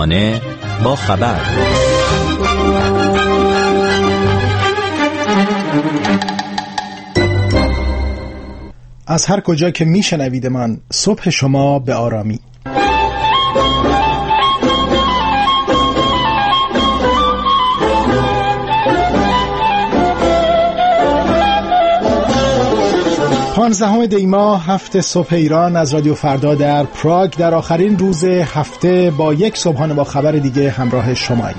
صبحانه با خبر. از هر کجا که میشنوید من، صبح شما به آرامی. پانزدهم دی ماه، هفته صبح ایران از رادیو فردا در پراگ در آخرین روز هفته با یک صبحانه با خبر دیگه همراه شماییم.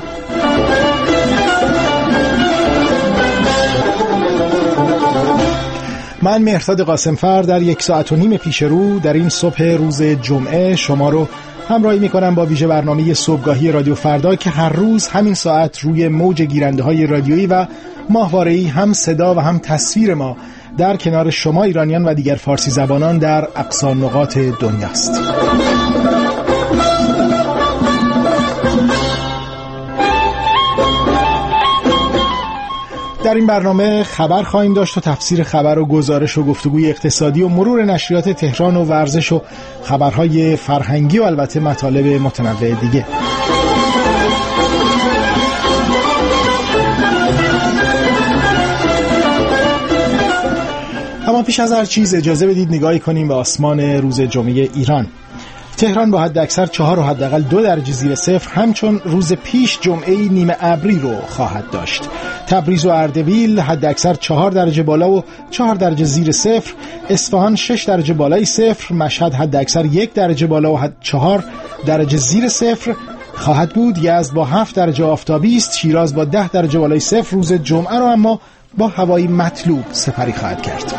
من مهرداد قاسمفر در 1.5 ساعت پیش رو در این صبح روز جمعه شما رو همراهی میکنم با ویژه برنامه صبحگاهی رادیو فردا که هر روز همین ساعت روی موج گیرنده های رادیویی و ماهواره‌ای هم صدا و هم تصویر ما در کنار شما ایرانیان و دیگر فارسی زبانان در اقصا نقاط دنیاست. در این برنامه خبر خواهیم داشت و تفسیر خبر و گزارش و گفتگوی اقتصادی و مرور نشریات تهران و ورزش و خبرهای فرهنگی و البته مطالب متنوع دیگه. اما پیش از هر چیز اجازه بدید نگاهی کنیم به آسمان روز جمعه ایران. تهران با حد اکثر 4 و حداقل 2 درجه زیر صفر همچون روز پیش جمعه نیمه ابری رو خواهد داشت. تبریز و اردبیل حد اکثر 4 درجه بالا و 4 درجه زیر صفر، اصفهان 6 درجه بالای صفر، مشهد حد اکثر 1 درجه بالا و 4 درجه زیر صفر خواهد بود. یزد با 7 درجه آفتابی است. شیراز با 10 درجه بالای صفر روز جمعه رو اما با هوای مطلوب سپری خواهد کرد.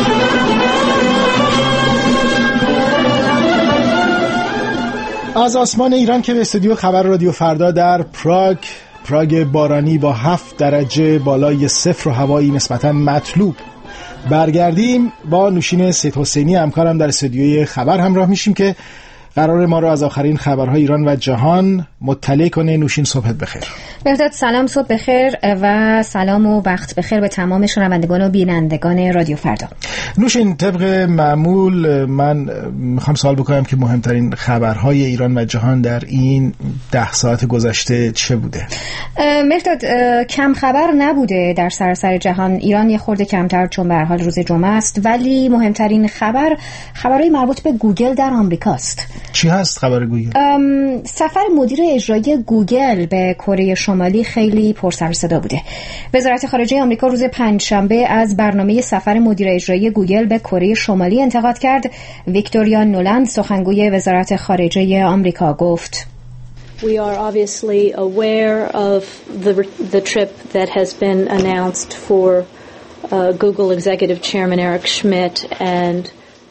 از آسمان ایران که به استودیو خبر رادیو فردا در پراگ بارانی با 7 درجه بالای صفر و هوایی نسبتاً مطلوب برگردیم. با نوشین سید حسینی همکارم در استودیوی خبر همراه میشیم که قرار ما رو از آخرین خبرهای ایران و جهان مطلع کنه. نوشین صبحت بخیر. بهداد سلام، صبح بخیر و سلام و وقت بخیر به تمام شنوندگان و بینندگان رادیو فردا. نوشین، طبق معمول من میخوام سوال بکنم که مهمترین خبرهای ایران و جهان در این 10 ساعت گذشته چه بوده؟ بهداد کم خبر نبوده در سراسر جهان. ایران یه خورده کمتر چون به هر حال روز جمعه است، ولی مهمترین خبرهای مربوط به گوگل در آمریکاست. چی هست خبر گوگل؟ سفر مدیر اجرایی گوگل به کره شمالی خیلی پر سر و صدا بوده. وزارت خارجه آمریکا روز پنجشنبه از برنامه سفر مدیر اجرایی گوگل به کره شمالی انتقاد کرد. ویکتوریا نولند سخنگوی وزارت خارجه آمریکا گفت: We are obviously aware of the trip that has been announced for Google Executive Chairman Eric Schmidt and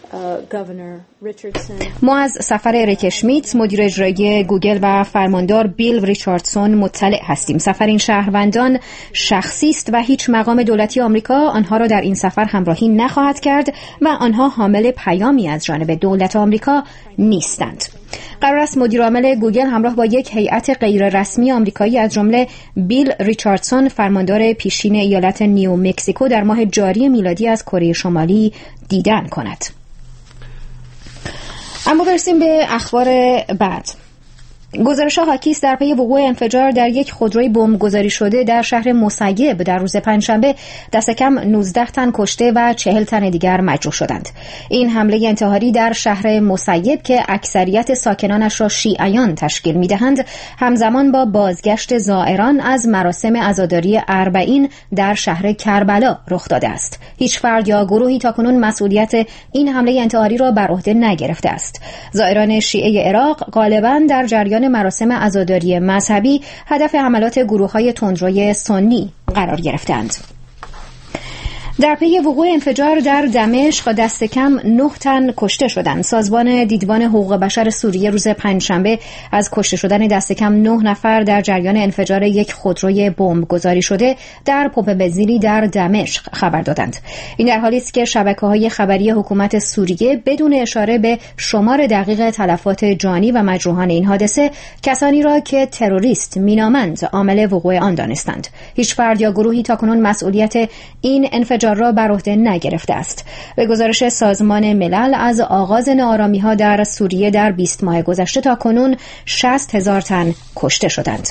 ما از سفر اریک اشمیت مدیر اجرایی گوگل و فرماندار بیل ریچاردسون مطلع هستیم. سفر این شهروندان شخصی است و هیچ مقام دولتی آمریکا آنها را در این سفر همراهی نخواهد کرد و آنها حامل پیامی از جانب دولت آمریکا نیستند. قرار است مدیر عامل گوگل همراه با یک هیئت غیر رسمی آمریکایی از جمله بیل ریچاردسون فرماندار پیشین ایالت نیو مکزیکو در ماه جاری میلادی از کره شمالی دیدن کند. اما برسیم به اخبار بعد. گزارش‌ها حاکی است در پی وقوع انفجار در یک خودروی بمبگذاری شده در شهر مسیب در روز پنجشنبه دست کم 19 تن کشته و 40 تن دیگر مجروح شدند. این حمله انتحاری در شهر مسیب که اکثریت ساکنانش را شیعیان تشکیل می‌دهند، همزمان با بازگشت زائران از مراسم عزاداری اربعین در شهر کربلا رخ داده است. هیچ فرد یا گروهی تاکنون مسئولیت این حمله انتحاری را بر عهده نگرفته است. زائران شیعه عراق غالباً در جریان مراسم عزاداری مذهبی هدف حملات گروه‌های تندروی سنی قرار گرفتند. در پی وقوع انفجار در دمشق دست کم 9 تن کشته شدند. سازمان دیدبان حقوق بشر سوریه روز پنجشنبه از کشته شدن دست کم 9 نفر در جریان انفجار یک خودروی بمبگذاری شده در پمپ بنزینی در دمشق خبر دادند. این در حالی است که شبکه‌های خبری حکومت سوریه بدون اشاره به شمار دقیق تلفات جانی و مجروحان این حادثه کسانی را که تروریست مینامند عامل وقوع آن دانستند. هیچ فرد یا گروهی تاکنون مسئولیت این انفجار انفجار را بر عهده نگرفته است. به گزارش سازمان ملل از آغاز ناآرامی‌ها در سوریه در 20 ماه گذشته تا کنون 60,000 تن کشته شدند.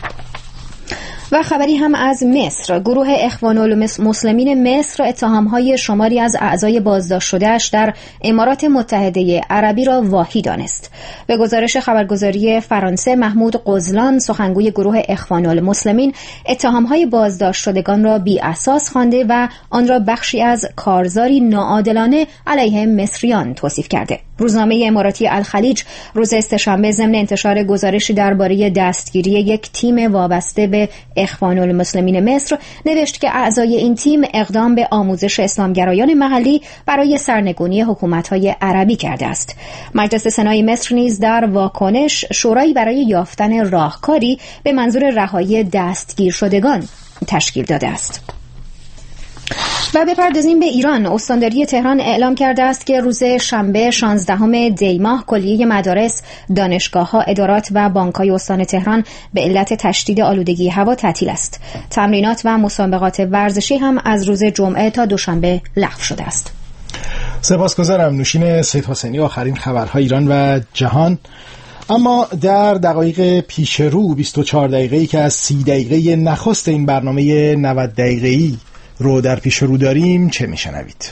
و خبری هم از مصر. گروه اخوان المسلمین مصر اتهام‌های شماری از اعضای بازداشت شده‌اش در امارات متحده عربی را واهی دانست. به گزارش خبرگزاری فرانسه، محمود قزلان سخنگوی گروه اخوان المسلمین اتهام‌های بازداشت شدگان را بی اساس خوانده و آن را بخشی از کارزاری ناعادلانه علیه مصریان توصیف کرده. روزنامه اماراتی الخلیج روز سه‌شنبه ضمن انتشار گزارشی درباره دستگیری یک تیم وابسته به اخوان المسلمین مصر نوشت که اعضای این تیم اقدام به آموزش اسلامگرایان محلی برای سرنگونی حکومت‌های عربی کرده است. مجلس سنای مصر نیز در واکنش شورایی برای یافتن راهکاری به منظور رهایی دستگیر شدگان تشکیل داده است. و بپردازیم به ایران. استانداری تهران اعلام کرده است که روز شنبه 16 دی ماه کلیه مدارس، دانشگاه‌ها، ادارات و بانک‌های استان تهران به علت تشدید آلودگی هوا تعطیل است. تمرینات و مسابقات ورزشی هم از روز جمعه تا دوشنبه لغو شده است. سپاسگزارم نوشین سید حسینی. آخرین خبرهای ایران و جهان. اما در دقایق پیش رو 24 دقیقه‌ای که از 30 دقیقه نخست این برنامه 90 دقیقه‌ای رو در پیش رو داریم چه میشنوید؟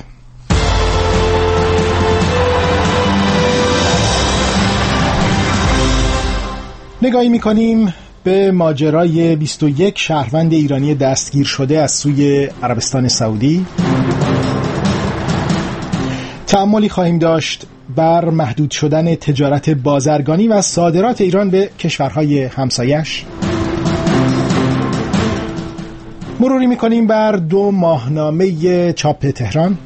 نگاهی میکنیم به ماجرای 21 شهروند ایرانی دستگیر شده از سوی عربستان سعودی. تأملی خواهیم داشت بر محدود شدن تجارت بازرگانی و صادرات ایران به کشورهای همسایش. مروری میکنیم بر 2 ماهنامه چاپ تهران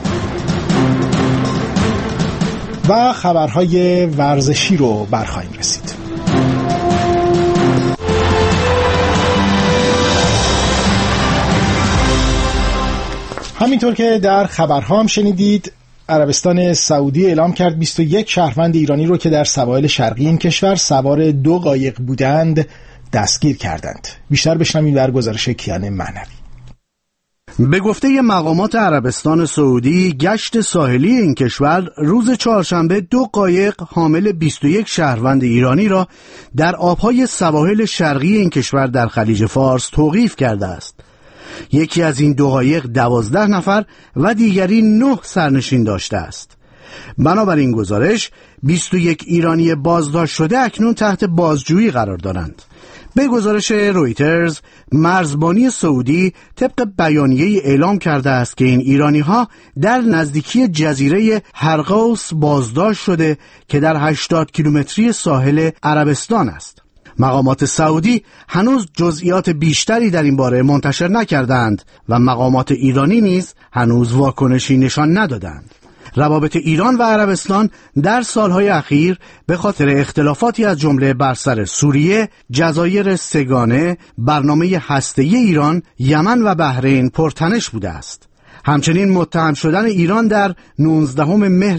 و خبرهای ورزشی رو برخواهیم رسید. همینطور که در خبرها هم شنیدید، عربستان سعودی اعلام کرد 21 شهروند ایرانی رو که در سواحل شرقی این کشور سوار 2 قایق بودند دستگیر کردند. بیشتر بشنوید در گزارش کیان معنوی. به گفته مقامات عربستان سعودی، گشت ساحلی این کشور روز چهارشنبه 2 قایق حامل 21 شهروند ایرانی را در آبهای سواحل شرقی این کشور در خلیج فارس توقیف کرده است. یکی از این 2 قایق 12 نفر و دیگری 9 سرنشین داشته است. بنابراین گزارش 21 ایرانی بازداشت شده اکنون تحت بازجویی قرار دارند. به گزارش رویترز، مرزبانی سعودی طبق بیانیه اعلام کرده است که این ایرانی‌ها در نزدیکی جزیره هرقوس بازداشت شده که در 80 کیلومتری ساحل عربستان است. مقامات سعودی هنوز جزئیات بیشتری در این باره منتشر نکردند و مقامات ایرانی نیز هنوز واکنشی نشان ندادند. روابط ایران و عربستان در سالهای اخیر به خاطر اختلافاتی از جمله بر سر سوریه، جزایر سگانه، برنامه هسته‌ای ایران، یمن و بحرین پرتنش بوده است. همچنین متهم شدن ایران در 19 مهر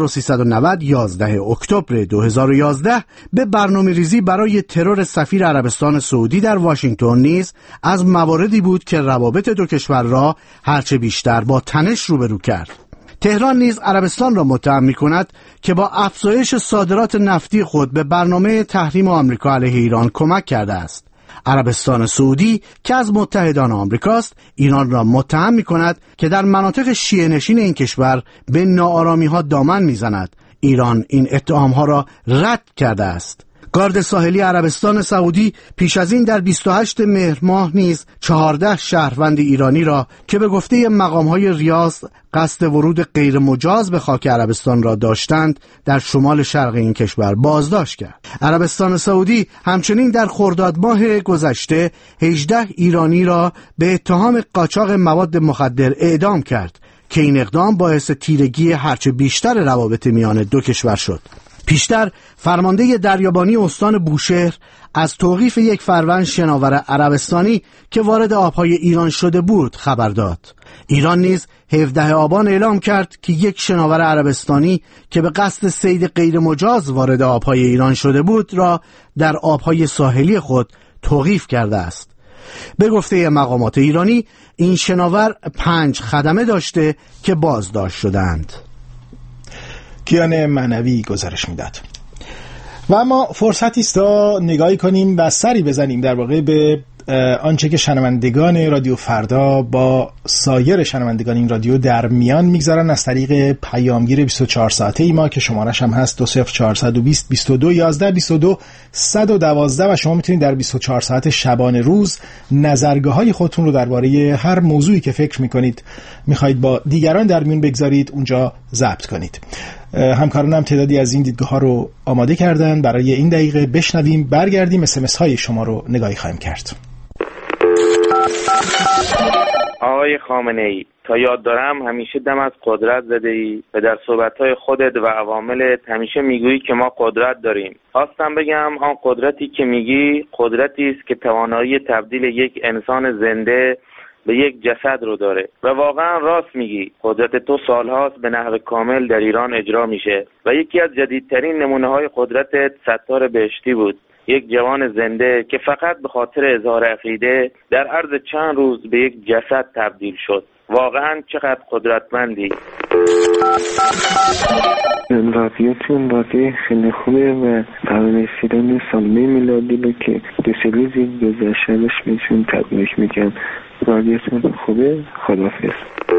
1390 11 اکتبر 2011 به برنامه‌ریزی برای ترور سفیر عربستان سعودی در واشنگتن نیز از مواردی بود که روابط 2 کشور را هرچه بیشتر با تنش روبرو کرد. تهران نیز عربستان را متهم می‌کند که با افزایش صادرات نفتی خود به برنامه تحریم آمریکا علیه ایران کمک کرده است. عربستان سعودی که از متحدان آمریکاست، ایران را متهم می‌کند که در مناطق شیعه نشین این کشور به ناآرامی‌ها دامن می‌زند. ایران این اتهام‌ها را رد کرده است. گارد ساحلی عربستان سعودی پیش از این در 28 مهر ماه نیز 14 شهروند ایرانی را که به گفته مقام‌های ریاض قصد ورود غیر مجاز به خاک عربستان را داشتند در شمال شرق این کشور بازداشت کرد. عربستان سعودی همچنین در خرداد ماه گذشته 18 ایرانی را به اتهام قاچاق مواد مخدر اعدام کرد که این اقدام باعث تیرگی هرچه بیشتر روابط میان 2 کشور شد. پیشتر فرمانده دریابانی استان بوشهر از توقیف یک فروند شناور عربستانی که وارد آبهای ایران شده بود خبر داد. ایران نیز 17 آبان اعلام کرد که یک شناور عربستانی که به قصد صید غیر مجاز وارد آبهای ایران شده بود را در آبهای ساحلی خود توقیف کرده است. به گفته مقامات ایرانی این شناور 5 خدمه داشته که بازداشت شدند. کیان معنوی گزارش میداد. و اما فرصتی است تا نگاهی کنیم و سری بزنیم در واقع به آنچه که شنوندگان رادیو فردا با سایر شنوندگان این رادیو در میان میگذارن از طریق پیامگیر 24 ساعته ای ما که شمارش هم هست 20420 22 11 22 112 و شما میتونید در 24 ساعت شبانه روز نظرگاه‌های خودتون رو درباره هر موضوعی که فکر میکنید میخواید با دیگران در میون بگذارید اونجا ضبط کنید. همکارانم تعدادی از این دیدگاه‌ها رو آماده کردن. برای این دقیقه بشنویم، برگردیم اسمس های شما رو نگاهی خواهیم کرد. آقای خامنه‌ای، تا یاد دارم همیشه دم از قدرت زده‌ای و در صحبت‌های خودت و عواملت همیشه میگویی که ما قدرت داریم. خواستم بگم آن قدرتی که میگی قدرتی است که توانایی تبدیل یک انسان زنده به یک جسد رو داره و واقعا راست میگی. قدرت تو سالهاست به نحو کامل در ایران اجرا میشه و یکی از جدیدترین نمونه‌های قدرتت ستار بهشتی بود، یک جوان زنده که فقط به خاطر اظهار عقیده در عرض چند روز به یک جسد تبدیل شد. واقعا چقدر قدرتمندی. رادیوتون رادیو خیلی خوبه و برای رسیدن سالمه میلادی رو که 2 روزی گذشتهش بهشون تبریک میگم. رادیوتون خوبه. خداحافظ.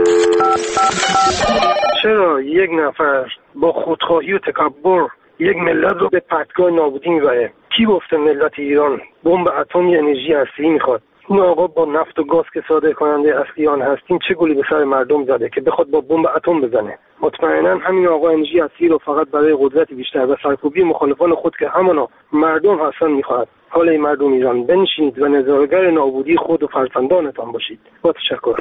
چرا یک نفر با خودخواهی و تکبر یک ملت رو به پدگاه نابودی میبره؟ کی گفته ملت ایران بمب اتمی انرژی هستی میخواد؟ این آقا با نفت و گاز که صادر کننده اصلی آن هستیم چه گلی به سر مردم زده که بخواد با بمب اتم بزنه؟ مطمئنا همین آقا انرژی اصلی رو فقط برای قدرت بیشتر و سرکوبی مخالفان خود که همانا مردم هستن میخواد. حالا ای مردم ایران بنشینید و نظاره‌گر نابودی خود و فرزندانتان باشید. با تشکر.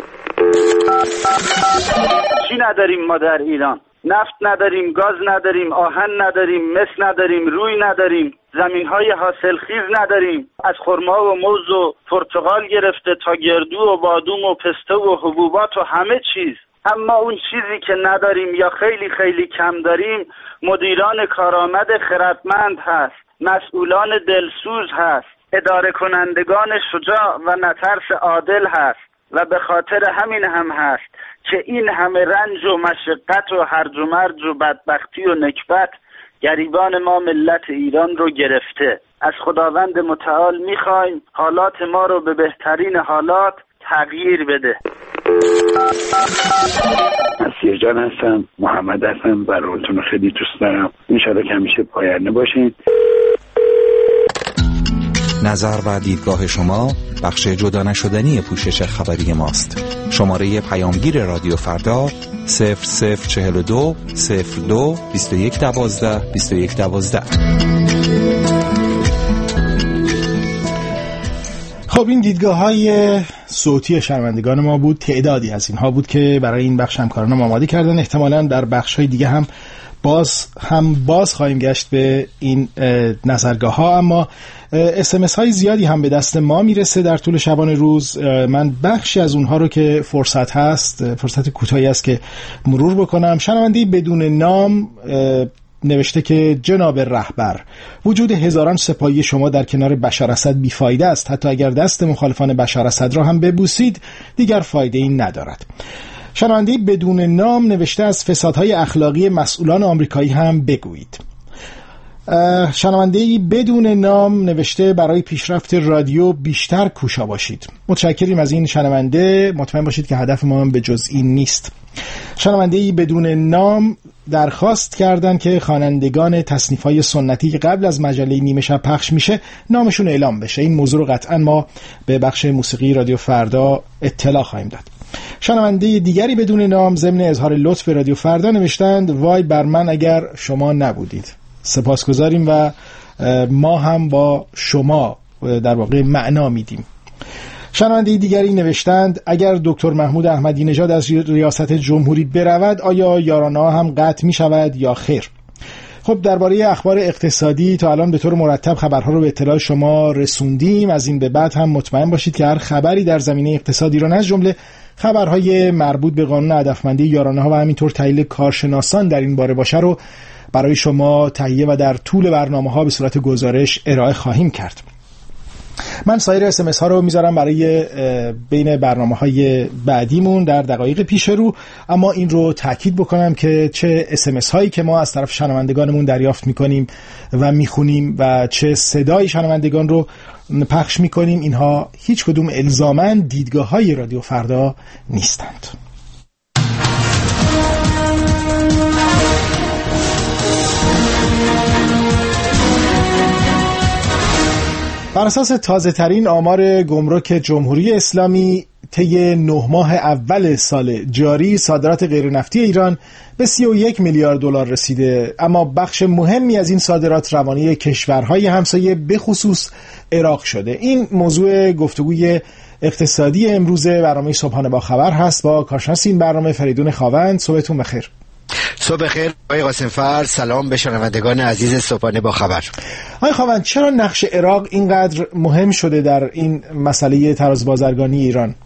چی نداریم ما در ایران؟ نفت نداریم، گاز نداریم، آهن نداریم، مس نداریم، روی نداریم، زمین‌های حاصلخیز نداریم. از خرما و موز و پرتقال گرفته تا گردو و بادوم و پسته و حبوبات و همه چیز. اما اون چیزی که نداریم یا خیلی خیلی کم داریم مدیران کارآمد خردمند هست، مسئولان دلسوز هست، اداره کنندگان شجاع و نترس عادل هست و به خاطر همین هم هست که این همه رنج و مشقت و هرج و مرج و بدبختی و نکبت گریبان ما ملت ایران رو گرفته. از خداوند متعال میخوایم حالات ما رو به بهترین حالات تغییر بده. مسیح جان هستم، محمد هستم، براتون خیلی دوست دارم. انشالله که همیشه پاینده باشین. نظر و دیدگاه شما بخش جدا نشدنی پوشش خبری ماست. شماره پیامگیر رادیو فردا 0042 02 21 12 21 12. خب این دیدگاه‌های صوتی شنوندگان ما بود. تعدادی از اینها بود که برای این بخش همکارانم آماده کردن. احتمالاً در بخش‌های دیگه هم باز خواهیم گشت به این نظرگاه‌ها، اما SMS های زیادی هم به دست ما میرسه در طول شبانه روز. من بخشی از اونها رو که فرصت هست، فرصت کوتاهی است که مرور بکنم. شنونده‌ای بدون نام نوشته که جناب رهبر، وجود هزاران سپاهی شما در کنار بشار اسد بیفایده است. حتی اگر دست مخالفان بشار اسد را هم ببوسید دیگر فایده این ندارد. شنونده‌ای بدون نام نوشته از فسادهای اخلاقی مسئولان آمریکایی هم بگویید. شنونده‌ای بدون نام نوشته برای پیشرفت رادیو بیشتر کوشا باشید. متشکریم از این شنونده. مطمئن باشید که هدف ما هم به جز این نیست. شنونده‌ای بدون نام درخواست کردن که خوانندگان تصنیف‌های سنتی که قبل از مجله نیمه شب پخش میشه نامشون اعلام بشه. این موضوع رو قطعا ما به بخش موسیقی رادیو فردا اطلاع خواهیم داد. شنونده دیگری بدون نام ضمن اظهار لطف به رادیو فردا نوشتند وای بر من اگر شما نبودید. سپاسگزاریم و ما هم با شما در واقع معنا میدیم. شنونده دیگری نوشتند اگر دکتر محمود احمدی نژاد از ریاست جمهوری برود آیا یارانه‌ها هم قطع می شود یا خیر؟ خب درباره اخبار اقتصادی تا الان به طور مرتب خبرها رو به اطلاع شما رسوندیم. از این به بعد هم مطمئن باشید که هر خبری در زمینه اقتصادی رو از جمله خبرهای مربوط به قانون هدفمندی یارانه‌ها و همینطور تحلیل کارشناسان در این باره باشه رو برای شما تهیه و در طول برنامه‌ها به صورت گزارش ارائه خواهیم کرد. من سایر SMS ها رو میذارم برای بین برنامه‌های بعدیمون در دقایق پیش رو، اما این رو تاکید بکنم که چه SMS هایی که ما از طرف شنوندگانمون دریافت میکنیم و میخونیم و چه صدای شنوندگان رو پخش میکنیم، اینها هیچ کدوم الزاماً دیدگاه های رادیو فردا نیستند. بر اساس تازه ترین آمار گمرک جمهوری اسلامی، طی 9 ماه اول سال جاری صادرات غیر نفتی ایران به 31 میلیارد دلار رسیده، اما بخش مهمی از این صادرات روانه کشورهای همسایه به خصوص عراق شده. این موضوع گفتگوی اقتصادی امروز برنامه صبحانه با خبر هست با کارشناس این برنامه فریدون خاوند. صبحتون بخیر. صبح بخیر آقای قاسمفر، سلام به شنوندگان عزیز صبحانه با خبر. آقای خاوند، چرا نقش عراق اینقدر مهم شده در این مسئله تراز بازرگانی ایران؟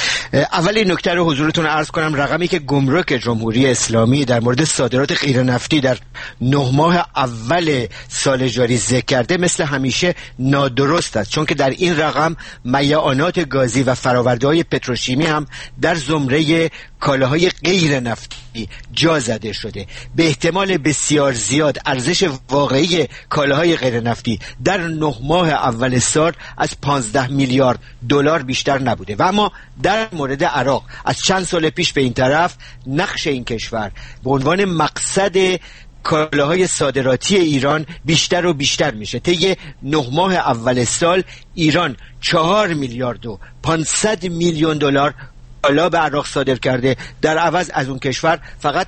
اولی نکته رو حضورتون عرض کنم، رقمی که گمرک جمهوری اسلامی در مورد صادرات غیر نفتی در 9 ماه اول سال جاری ذکر کرده مثل همیشه نادرست است، چون که در این رقم میعانات گازی و فرآورده‌های پتروشیمی هم در زمره کالاهای غیر نفتی جا زده شده. به احتمال بسیار زیاد ارزش واقعی کالاهای غیر نفتی در 9 ماه اول سال از 15 میلیارد دلار بیشتر نبوده. و اما در مورد عراق از چند سال پیش به این طرف نقش این کشور به عنوان مقصد کالاهای صادراتی ایران بیشتر و بیشتر میشه. طی 9 ماه اول سال ایران 4 میلیارد و 500 میلیون دلار کالا به عراق صادر کرده، در عوض از اون کشور فقط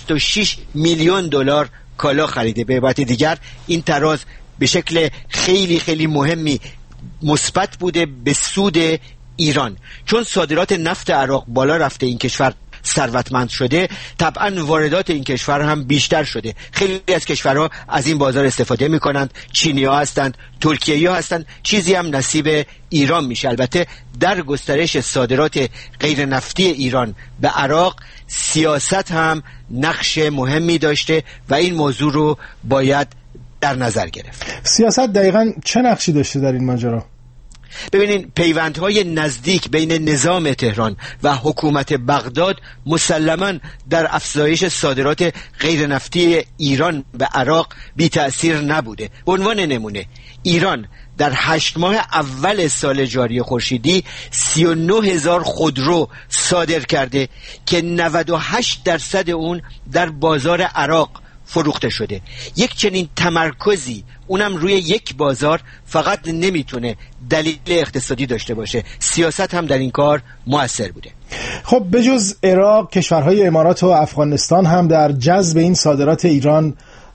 66 میلیون دلار کالا خریده. به عبارت دیگر این تراز به شکل خیلی خیلی مهمی مثبت بوده به سود ایران. چون صادرات نفت عراق بالا رفته، این کشور ثروتمند شده، طبعا واردات این کشور هم بیشتر شده. خیلی از کشورها از این بازار استفاده میکنند، چینی‌ها هستند، ترکیه‌ها هستند، چیزی هم نصیب ایران میشه. البته در گسترش صادرات غیر نفتی ایران به عراق سیاست هم نقش مهمی داشته و این موضوع رو باید در نظر گرفت. سیاست دقیقاً چه نقشی داشته در این ماجرا؟ ببینین، پیوندهای نزدیک بین نظام تهران و حکومت بغداد مسلماً در افزایش صادرات غیر نفتی ایران به عراق بی تأثیر نبوده. به عنوان نمونه ایران در 8 ماه اول سال جاری خورشیدی 39,000 خودرو صادر کرده که 98% اون در بازار عراق فروخته شده. یک چنین تمرکزی اونم روی یک بازار فقط نمیتونه دلیل اقتصادی داشته باشه، سیاست هم در این کار مؤثر بوده. خب بجز عراق، کشورهای امارات و افغانستان هم در جذب این صادرات ایران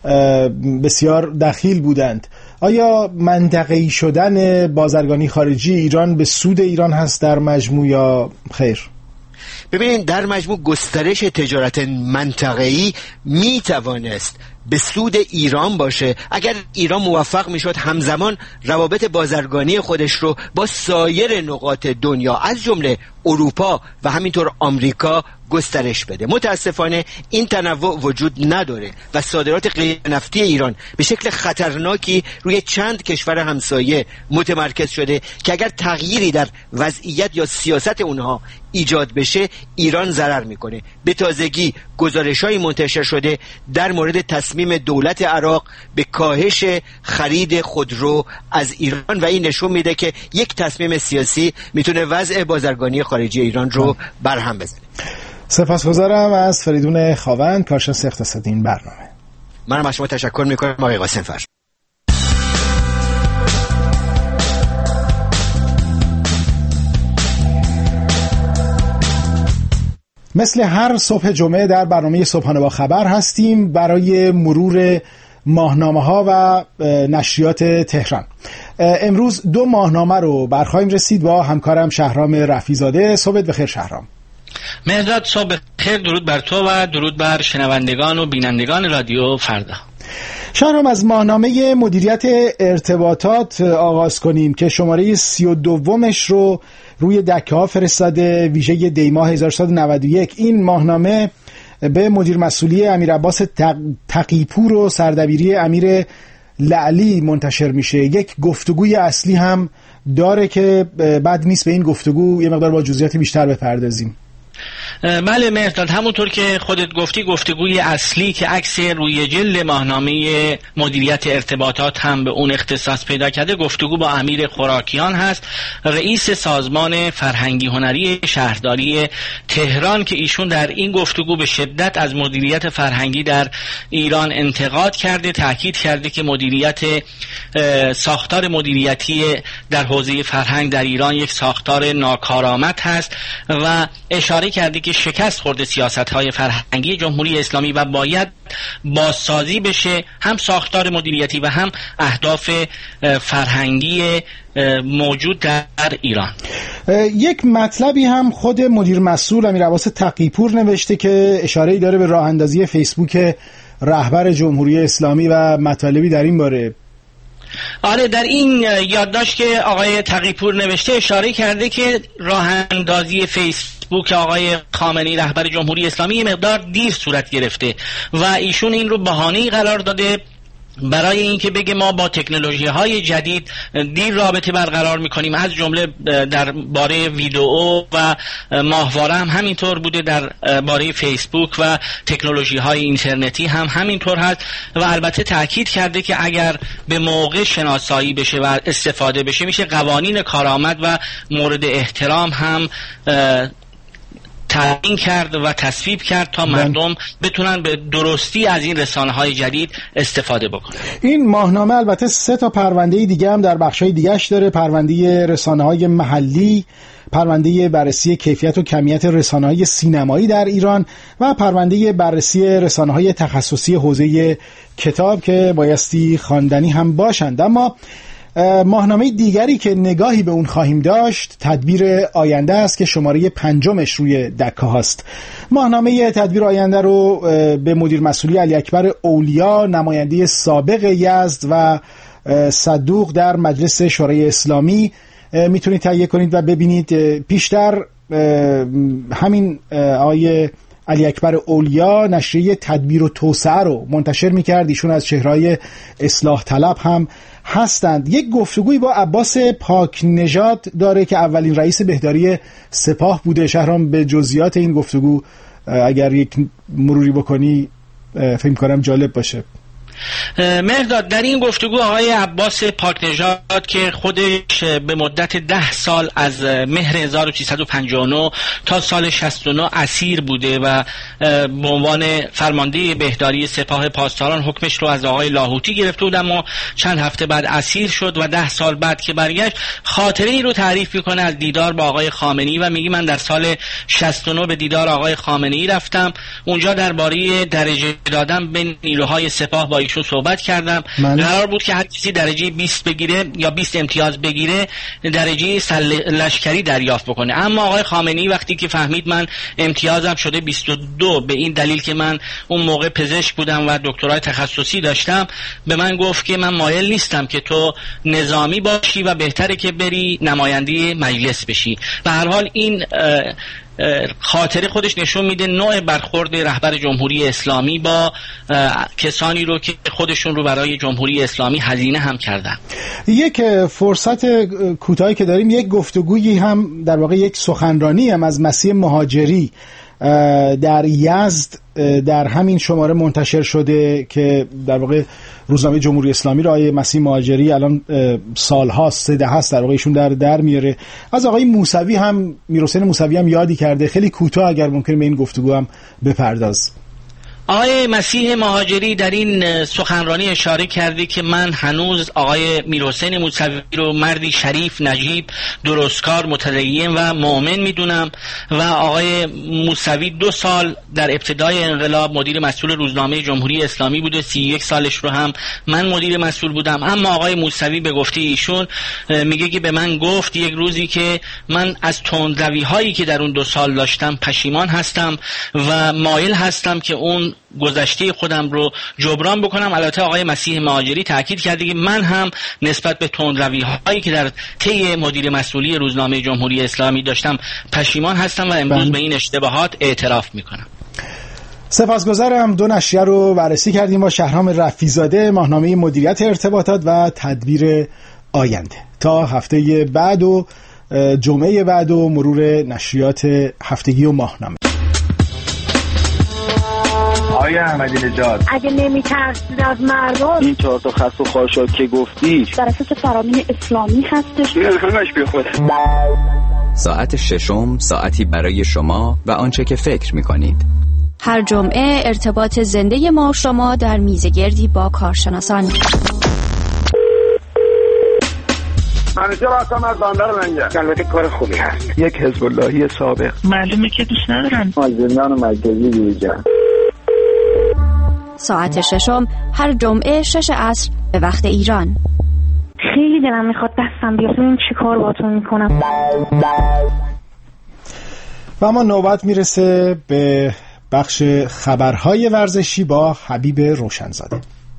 بسیار دخیل بودند. آیا منطقه‌ای شدن بازرگانی خارجی ایران به سود ایران هست در مجموع یا خیر؟ ببینید، در مجموع گسترش تجارت منطقه‌ای میتوانست به سود ایران باشه اگر ایران موفق میشد همزمان روابط بازرگانی خودش رو با سایر نقاط دنیا از جمله اروپا و همینطور آمریکا گسترش بده. متاسفانه این تنوع وجود نداره و صادرات غیر نفتی ایران به شکل خطرناکی روی چند کشور همسایه متمرکز شده که اگر تغییری در وضعیت یا سیاست اونها ایجاد بشه ایران ضرر میکنه. به تازگی گزارش‌های منتشر شده در مورد تصمیم دولت عراق به کاهش خرید خودرو از ایران و این نشون میده که یک تصمیم سیاسی میتونه وضع بازرگانی خارجی ایران رو برهم بزنه. سپاسگزارم از فریدون خاوند، کارشناس اقتصادی این برنامه. منم از شما تشکر میکنم آقای قاسمفر. مثل هر صبح جمعه در برنامه صبحانه با خبر هستیم برای مرور ماهنامه‌ها و نشریات تهران. امروز 2 ماهنامه رو برخواهیم رسید با همکارم شهرام رفیزاده. صبحت بخیر شهرام. مهرداد، صبح بخیر. درود بر تو و درود بر شنوندگان و بینندگان رادیو فردا. شهرام، از ماهنامه مدیریت ارتباطات آغاز کنیم که شماره 32مش رو روی دکه ها فرستاده، ویژه دیماه 1391. این ماهنامه به مدیر مسئولی امیر عباس تقیپور و سردبیری امیر لعلی منتشر میشه. یک گفتگوی اصلی هم داره که بد نیست به این گفتگو یه مقدار با جزئیات بیشتر بپردازیم. بله مهرداد، همونطور که خودت گفتی گفتگوی اصلی که عکس روی جلد ماهنامه مدیریت ارتباطات هم به اون اختصاص پیدا کرده گفتگو با امیر خوراکیان هست، رئیس سازمان فرهنگی هنری شهرداری تهران، که ایشون در این گفتگو به شدت از مدیریت فرهنگی در ایران انتقاد کرده، تاکید کرده که ساختار مدیریتی در حوزه فرهنگ در ایران یک ساختار ناکارآمد هست و اشاره کرده که شکست خورده سیاست‌های فرهنگی جمهوری اسلامی و باید بازسازی بشه، هم ساختار مدیریتی و هم اهداف فرهنگی موجود در ایران. یک مطلبی هم خود مدیر مسئول امیر عباس تقی‌پور نوشته که اشاره‌ای داره به راه اندازی فیسبوک رهبر جمهوری اسلامی و مطالبی در این باره. آره، در این یادداشت که آقای تقی‌پور نوشته اشاره کرده که راه اندازی فیسبوک آقای خامنه‌ای رهبر جمهوری اسلامی یه مقدار دیر صورت گرفته و ایشون این رو بهانه‌ای قرار داده برای اینکه بگه ما با تکنولوژی‌های جدید دیر رابطه برقرار می‌کنیم، از جمله در باره ویدئو و ماهواره هم همینطور بوده، در باره فیسبوک و تکنولوژی‌های اینترنتی هم همینطور هست و البته تاکید کرده که اگر به موقع شناسایی بشه و استفاده بشه میشه قوانین کارآمد و مورد احترام هم تعیین کرد و تصویب کرد تا مردم بتونن به درستی از این رسانه‌های جدید استفاده بکنن. این ماهنامه البته 3 تا پرونده دیگه هم در بخش‌های دیگه‌اش داره: پرونده رسانه‌های محلی، پرونده بررسی کیفیت و کمیت رسانه‌های سینمایی در ایران و پرونده بررسی رسانه‌های تخصصی حوزه کتاب که بایستی خواندنی هم باشند. اما ماهنامه دیگری که نگاهی به اون خواهیم داشت تدبیر آینده است که شماره 5 روی دکه هاست. ماهنامه تدبیر آینده رو به مدیر مسئولی علی اکبر اولیا، نماینده سابق یزد و صدوق در مجلس شورای اسلامی میتونید تهیه کنید و ببینید. پیشتر همین آقای علی اکبر اولیا نشریه تدبیر و توسعه رو منتشر میکرد، ایشون از چهره‌های اصلاح طلب هم هستند. یک گفتگوی با عباس پاک نژاد داره که اولین رئیس بهداری سپاه بوده. شهرام به جزئیات این گفتگو اگر یک مروری بکنی فکر کنم جالب باشه. مهرداد، در این گفتگو آقای عباس پاک نژاد که خودش به مدت 10 سال از مهر 1359 تا سال 69 اسیر بوده و به عنوان فرمانده بهداری سپاه پاسداران حکمش رو از آقای لاهوتی گرفته بود، اما چند هفته بعد اسیر شد و 10 سال بعد که برگشت خاطره ای رو تعریف میکنه از دیدار با آقای خامنه‌ای و میگه من در سال 69 به دیدار آقای خامنه‌ای رفتم، اونجا درباره درجه دادن به نیروهای سپاه با ایشون صحبت کردم. قرار بود که هر کسی درجه 20 بگیره یا 20 امتیاز بگیره درجه لشکری دریافت بکنه، اما آقای خامنه‌ای وقتی که فهمید من امتیازم شده 22 به این دلیل که من اون موقع پزشک بودم و دکترای تخصصی داشتم، به من گفت که من مایل نیستم که تو نظامی باشی و بهتره که بری نماینده مجلس بشی. به هر حال این خاطره خودش نشون میده نوع برخورد رهبر جمهوری اسلامی با کسانی رو که خودشون رو برای جمهوری اسلامی هزینه هم کردن. یک فرصت کوتاهی که داریم، یک گفتگویی هم در واقع یک سخنرانی هم از مسیح مهاجری در یزد در همین شماره منتشر شده که در واقع روزنامه جمهوری اسلامی را آقای مسیح مهاجری الان سالهاست 13 هست در واقع ایشون در میاره. از آقای موسوی هم میرحسین موسوی هم یادی کرده. خیلی کوتاه اگر ممکن به این گفتگو هم بپرداز. آقای مسیح مهاجری در این سخنرانی اشاره کرده که من هنوز آقای میرحسین موسوی رو مردی شریف، نجیب، درستکار، متدین و مؤمن میدونم و آقای موسوی 2 سال در ابتدای انقلاب مدیر مسئول روزنامه جمهوری اسلامی بوده، 31 سالش رو هم من مدیر مسئول بودم. اما آقای موسوی به گفته ایشون میگه که به من گفت یک روزی که من از تندروی هایی که در اون 2 سال داشتم پشیمان هستم و مایل هستم که اون گذشته خودم رو جبران بکنم. البته آقای مسیح مهاجری تاکید کرده که من هم نسبت به تندروی هایی که در طی مدیر مسئولی روزنامه جمهوری اسلامی داشتم پشیمان هستم و امروز به این اشتباهات اعتراف میکنم. سپاسگزارم. 2 نشریه رو بررسی کردیم با شهرام رفیع‌زاده، ماهنامه مدیریت ارتباطات و تدبیر آینده. تا هفته بعد و جمعه بعد و مرور نشریات هفتگی و ماهنامه. آقای احمدی نژاد، اگه نمی‌ترسید از مردم، این 4 تا خس و خاشاک که گفتی در اساس فرامین اسلامی هستش، همش بی خود. ساعت ششم، ساعتی برای شما و آنچه که فکر می‌کنید. هر جمعه ارتباط زنده ما شما در میزگردی با کارشناسان. منیجر هستم از بندر منجر. البته کار خوبی هست. یک حزب اللهی سابق. معلومه که دوست ندارن. زندان مرکزی بیرجان. ساعت ششم هر جمعه 6 عصر به وقت ایران. خیلی دلم میخواد دستم بیاد ببینم چی کار باهاتون میکنم. و اما نوبت میرسه به بخش خبرهای ورزشی با حبیب روشنزاده.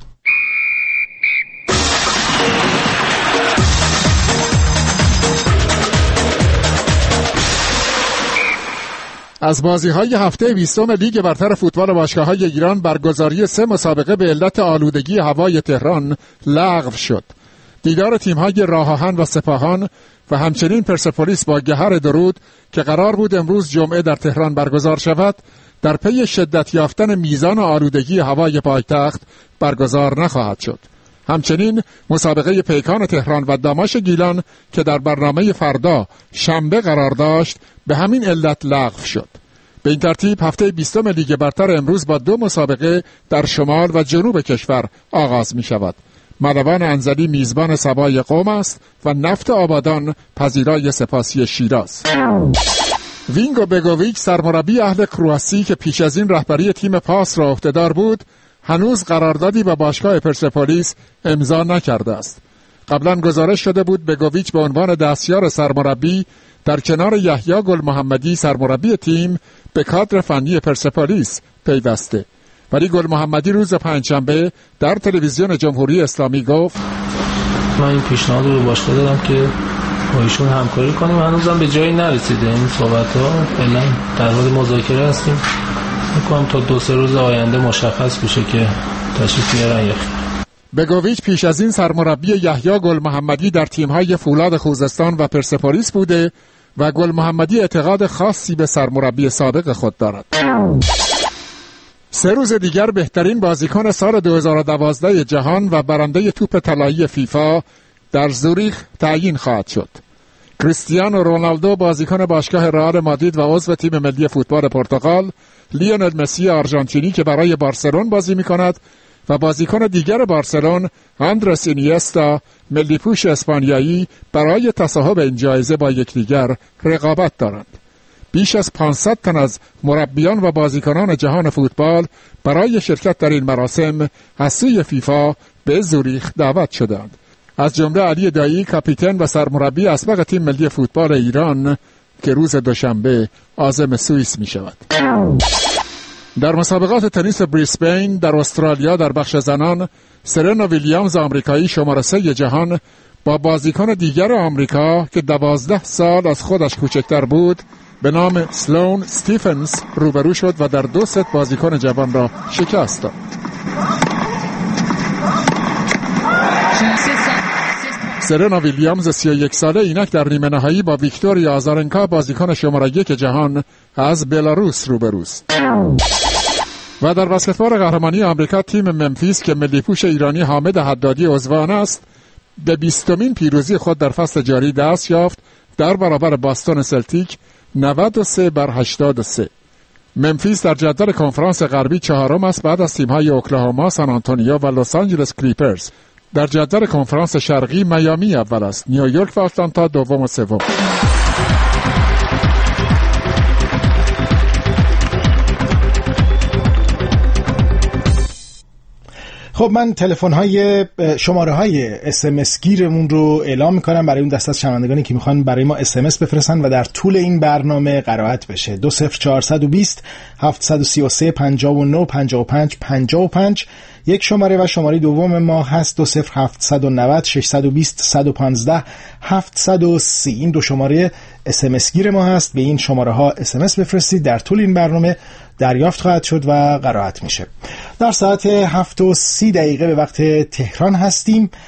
از بازی‌های هفته 20 لیگ برتر فوتبال باشگاه‌های ایران برگزاری 3 مسابقه به علت آلودگی هوای تهران لغو شد. دیدار تیم‌های راه‌آهن و سپاهان و همچنین پرسپولیس با گهر درود که قرار بود امروز جمعه در تهران برگزار شود، در پی شدت یافتن میزان آلودگی هوای پایتخت برگزار نخواهد شد. همچنین مسابقه پیکان تهران و داماش گیلان که در برنامه فردا شنبه قرار داشت به همین علت لغو شد. به این ترتیب هفته 20 لیگ برتر امروز با 2 مسابقه در شمال و جنوب کشور آغاز می شود. ملوان انزلی میزبان سبای قم است و نفت آبادان پذیرای سپاسی شیراز. وینگو بگوویچ سرمربی اهل کرواسی که پیش از این رهبری تیم پاس را عهدهدار بود، هنوز قراردادی با باشگاه پرسپولیس امضا نکرده است. قبلا گزارش شده بود بگوویچ به عنوان دستیار سرمربی در کنار یحیی گل محمدی سرمربی تیم به کادر فنی پرسپولیس پیوسته. ولی گل محمدی روز پنجشنبه در تلویزیون جمهوری اسلامی گفت من این پیشنهاد رو باشگاه دادم که با ایشون همکاری کنیم، هنوزم به جایی نرسیده این صحبت‌ها، فعلا در حال مذاکره هستیم. می‌کنم تا 2-3 روز آینده مشخص بشه که تشریف بیارن یا خیر. بگوویچ پیش از این سرمربی یحیی گل محمدی در تیم‌های فولاد خوزستان و پرسپولیس بوده و گل محمدی اعتقاد خاصی به سرمربی سابق خود دارد. 3 روز دیگر بهترین بازیکن سال 2012 جهان و برنده توپ طلایی فیفا در زوریخ تعیین خواهد شد. کریستیانو رونالدو بازیکن باشگاه رئال مادرید و عضو تیم ملی فوتبال پرتغال، لیونل مسی آرژانتینی که برای بارسلون بازی می‌کند و بازیکن دیگر بارسلون آندرس اینیستا ملی‌پوش اسپانیایی برای تصاحب این جایزه با یکدیگر رقابت دارند. بیش از 500 تن از مربیان و بازیکنان جهان فوتبال برای شرکت در این مراسم از سوی فیفا به زوریخ دعوت شدند. از جمله علی دایی کاپیتان و سرمربی اسبق تیم ملی فوتبال ایران که روز دوشنبه عازم سوئیس می شود. در مسابقات تنیس بریسبین در استرالیا در بخش زنان، سرنا ویلیامز آمریکایی شماره 3 جهان با بازیکن دیگر آمریکا که 12 سال از خودش کوچکتر بود به نام سلون استیفنز روبرو شد و در 2 ست بازیکن جوان را شکست داد. سرنا ویلیامز 31 ساله اینک در نیمه نهایی با ویکتوریا آزارنکا بازیکن شماره 1 جهان از بلاروس روبروست. و در بسکتبال قهرمانی آمریکا تیم ممفیس که ملی‌پوش ایرانی حامد حدادی عضو آن است به 20مین پیروزی خود در فصل جاری دست یافت در برابر باستون سلتیک 93-83. ممفیس در جدول کنفرانس غربی 4م است بعد از تیم‌های اوکلاهوما، سان آنتونیو و لس آنجلس کلیپرز. در جدول کنفرانس شرقی میامی اول است، نیویورک و آتلانتا دوم و سوم. خب من تلفن‌های شماره‌های SMS گیرمون رو اعلام می‌کنم برای اون دسته از شنوندگانی که می‌خوان برای ما SMS بفرستن و در طول این برنامه قرائت بشه. 20420 733 59 55 55 یک شماره و شماره دوم ما هست 20790 620 115 730. این 2 شماره SMS گیر ما هست. به این شماره ها SMS بفرستید، در طول این برنامه دریافت خواهد شد و قرائت میشه. در ساعت 7:30 به وقت تهران هستیم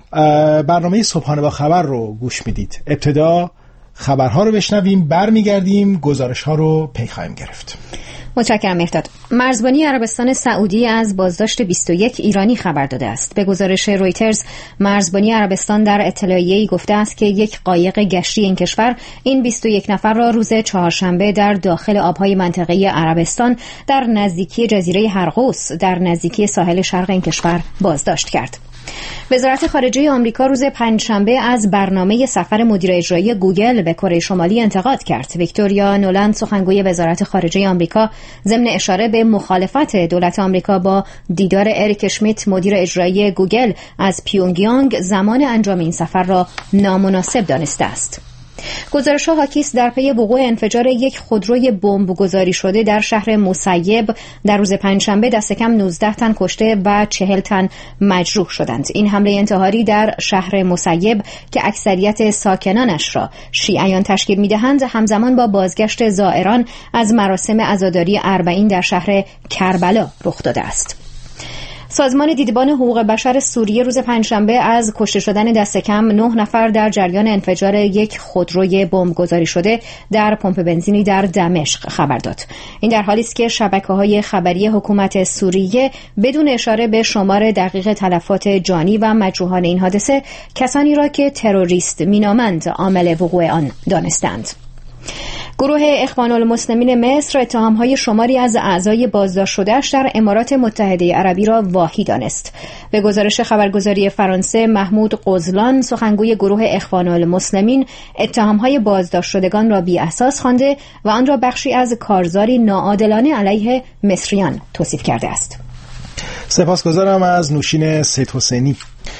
برنامه صبحانه با خبر رو گوش میدید. ابتدا خبرها رو بشنویم، برمیگردیم گزارش‌ها رو پی خواهیم گرفت. متشکرم مهرداد. مرزبانی عربستان سعودی از بازداشت 21 ایرانی خبر داده است. به گزارش رویترز، مرزبانی عربستان در اطلاعیه‌ای گفته است که یک قایق گشتی این کشور این 21 نفر را روز چهارشنبه در داخل آبهای منطقه عربستان در نزدیکی جزیره هرقوس در نزدیکی ساحل شرق این کشور بازداشت کرد. وزارت خارجه آمریکا روز پنجشنبه از برنامه سفر مدیر اجرایی گوگل به کره شمالی انتقاد کرد. ویکتوریا نولند، سخنگوی وزارت خارجه آمریکا، ضمن اشاره به مخالفت دولت آمریکا با دیدار اریک اشمیت مدیر اجرایی گوگل از پیونگیانگ، زمان انجام این سفر را نامناسب دانسته است. گزارش‌ها حاکی است در پی وقوع انفجار یک خودروی بمب گذاری شده در شهر موسیب در روز پنجشنبه دست کم 19 تن کشته و 40 تن مجروح شدند. این حمله انتحاری در شهر موسیب که اکثریت ساکنانش را شیعیان تشکیل می‌دهند، همزمان با بازگشت زائران از مراسم عزاداری اربعین در شهر کربلا رخ داده است. سازمان دیدبان حقوق بشر سوریه روز پنجشنبه از کشته شدن دست کم 9 نفر در جریان انفجار یک خودروی بمبگذاری شده در پمپ بنزینی در دمشق خبر داد. این در حالی است که شبکه‌های خبری حکومت سوریه بدون اشاره به شمار دقیق تلفات جانی و مجروحان این حادثه کسانی را که تروریست مینامند عامل وقوع آن دانستند. گروه اخوان المسلمین مصر اتهام‌های شماری از اعضای بازداشت شده‌اش در امارات متحده عربی را واهی دانست. به گزارش خبرگزاری فرانسه، محمود قزلان، سخنگوی گروه اخوان المسلمین، اتهام‌های بازداشت شدگان را بی اساس خوانده و آن را بخشی از کارزاری ناعادلانه علیه مصریان توصیف کرده است. سپاسگزارم از نوشین سید حسینی.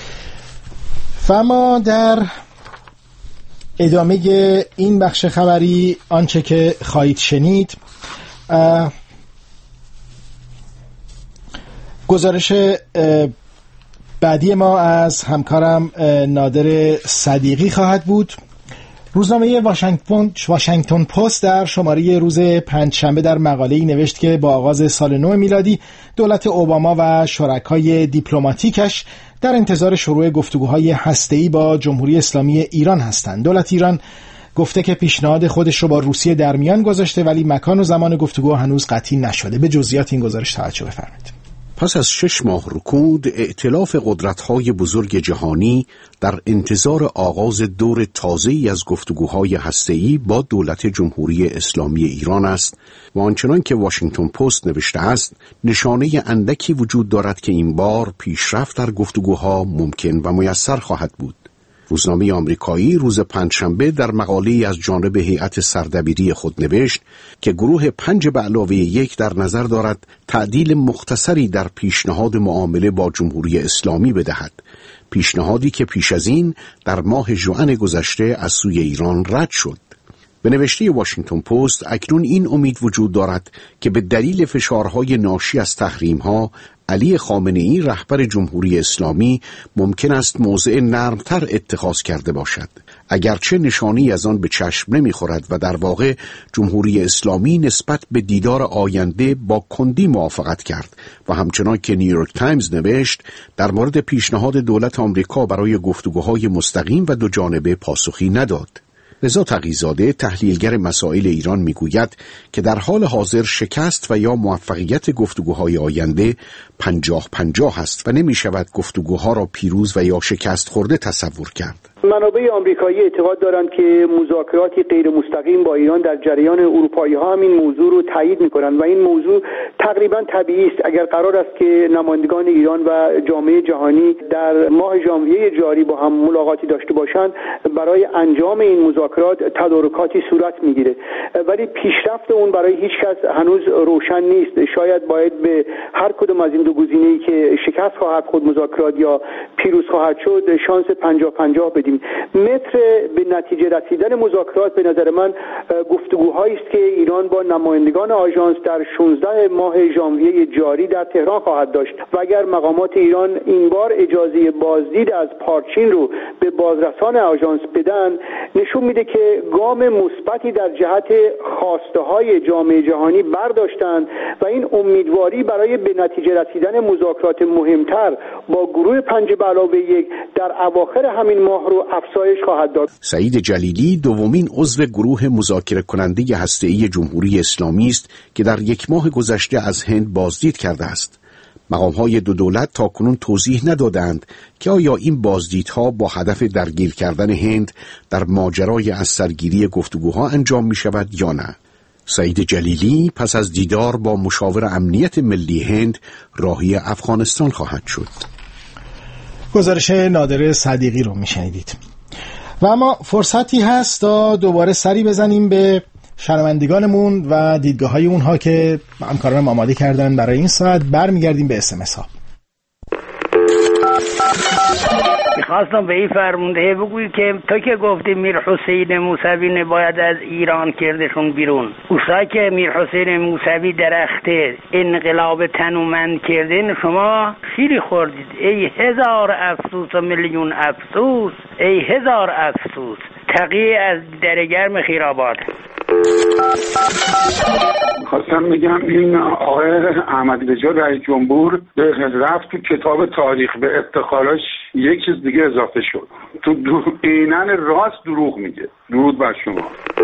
فما در ادامه این بخش خبری آنچه که خواهید شنید گزارش بعدی ما از همکارم نادر صدیقی خواهد بود. روزنامه واشنگتن پست در شماره روز پنجشنبه در مقاله‌ای نوشت که با آغاز سال نو میلادی دولت اوباما و شرکای دیپلماتیکش در انتظار شروع گفتگوهای هسته‌ای با جمهوری اسلامی ایران هستند. دولت ایران گفته که پیشنهاد خودش رو با روسیه در میان گذاشته ولی مکان و زمان گفتگو هنوز قطعی نشده. به جزئیات این گزارش توجه بفرمایید. پس از 6 ماه رکود، ائتلاف قدرت‌های بزرگ جهانی در انتظار آغاز دور تازه‌ای از گفتگوهای هسته‌ای با دولت جمهوری اسلامی ایران است و آنچنان که واشنگتن پست نوشته است، نشانه اندکی وجود دارد که این بار پیشرفت در گفتگوها ممکن و میسر خواهد بود. روزنامه آمریکایی روز پنجشنبه در مقاله‌ای از جانب هیئت سردبیری خود نوشت که گروه 5+1 در نظر دارد تعدیل مختصری در پیشنهاد معامله با جمهوری اسلامی بدهد، پیشنهادی که پیش از این در ماه ژوئن گذشته از سوی ایران رد شد. به نوشته واشنگتن پست اکنون این امید وجود دارد که به دلیل فشارهای ناشی از تحریم‌ها علی خامنه‌ای رهبر جمهوری اسلامی ممکن است موضع نرمتر اتخاذ کرده باشد، اگرچه نشانی از آن به چشم نمی‌خورد و در واقع جمهوری اسلامی نسبت به دیدار آینده با کندی موافقت کرد و همچنان که نیویورک تایمز نوشت در مورد پیشنهاد دولت آمریکا برای گفتگوهای مستقیم و دو جانبه پاسخی نداد. رضا تقی‌زاده تحلیلگر مسائل ایران میگوید که در حال حاضر شکست و یا موفقیت گفتگوهای آینده 50-50 است و نمی شود گفتگوها را پیروز و یا شکست خورده تصور کرد. منابع آمریکایی اعتقاد دارند که مذاکراتی غیر مستقیم با ایران در جریان اروپایی‌ها هم این موضوع رو تایید می‌کنند و این موضوع تقریبا طبیعی است. اگر قرار است که نمایندگان ایران و جامعه جهانی در ماه ژانویه جاری با هم ملاقاتی داشته باشند، برای انجام این مذاکرات تدارکاتی صورت می‌گیره، ولی پیشرفت اون برای هیچ کس هنوز روشن نیست. شاید باید به هر کدوم از این دو گزینه‌ای که شکست خواهد خورد مذاکرات یا پیروز خواهد شد شانس 50-50 بدیم. متر به نتیجه رسیدن مذاکرات به نظر من گفتگوهایی است که ایران با نمایندگان آژانس در 16 ماه ژانویه جاری در تهران خواهد داشت و اگر مقامات ایران این بار اجازه بازدید از پارچین رو به بازرسان آژانس بدن، نشون میده که گام مثبتی در جهت خواسته‌های جامعه جهانی برداشتند و این امیدواری برای به نتیجه رسیدن مذاکرات مهمتر با گروه 5+1 در اواخر همین ماه رو افزایش خواهد داد. سعید جلیلی دومین عضو گروه مذاکره کننده هسته‌ای جمهوری اسلامی است که در یک ماه گذشته از هند بازدید کرده است. مقام‌های دو دولت تاکنون توضیح ندادند که آیا این بازدیدها با هدف درگیر کردن هند در ماجرای از سرگیری گفتگوها انجام می‌شود یا نه. سعید جلیلی پس از دیدار با مشاور امنیت ملی هند راهی افغانستان خواهد شد. گزارش نادر صدیقی رو میشنیدید. و اما فرصتی هست تا دوباره سری بزنیم به شنوندگانمون و دیدگاه‌های اونها که همکارانم آماده کردن برای این ساعت. برمیگردیم به اسمس ها. میخواستم به این فرمانده بگویی که تو که گفتی میر حسین موسوی باید از ایران کردشون بیرون، اوسا که میر حسین موسوی درخت انقلاب تنومند کردین شما خیلی خوردید. ای هزار افسوس و میلیون افسوس، ای هزار افسوس. تقی از درگرم خیرآباد. خواستم بگم این آقای احمدی نژاد رئیس جمهور رفت تو کتاب تاریخ به افتخاراش یک چیز دیگه اضافه شد. تو اینن راست دروغ میگه. درود بر شما.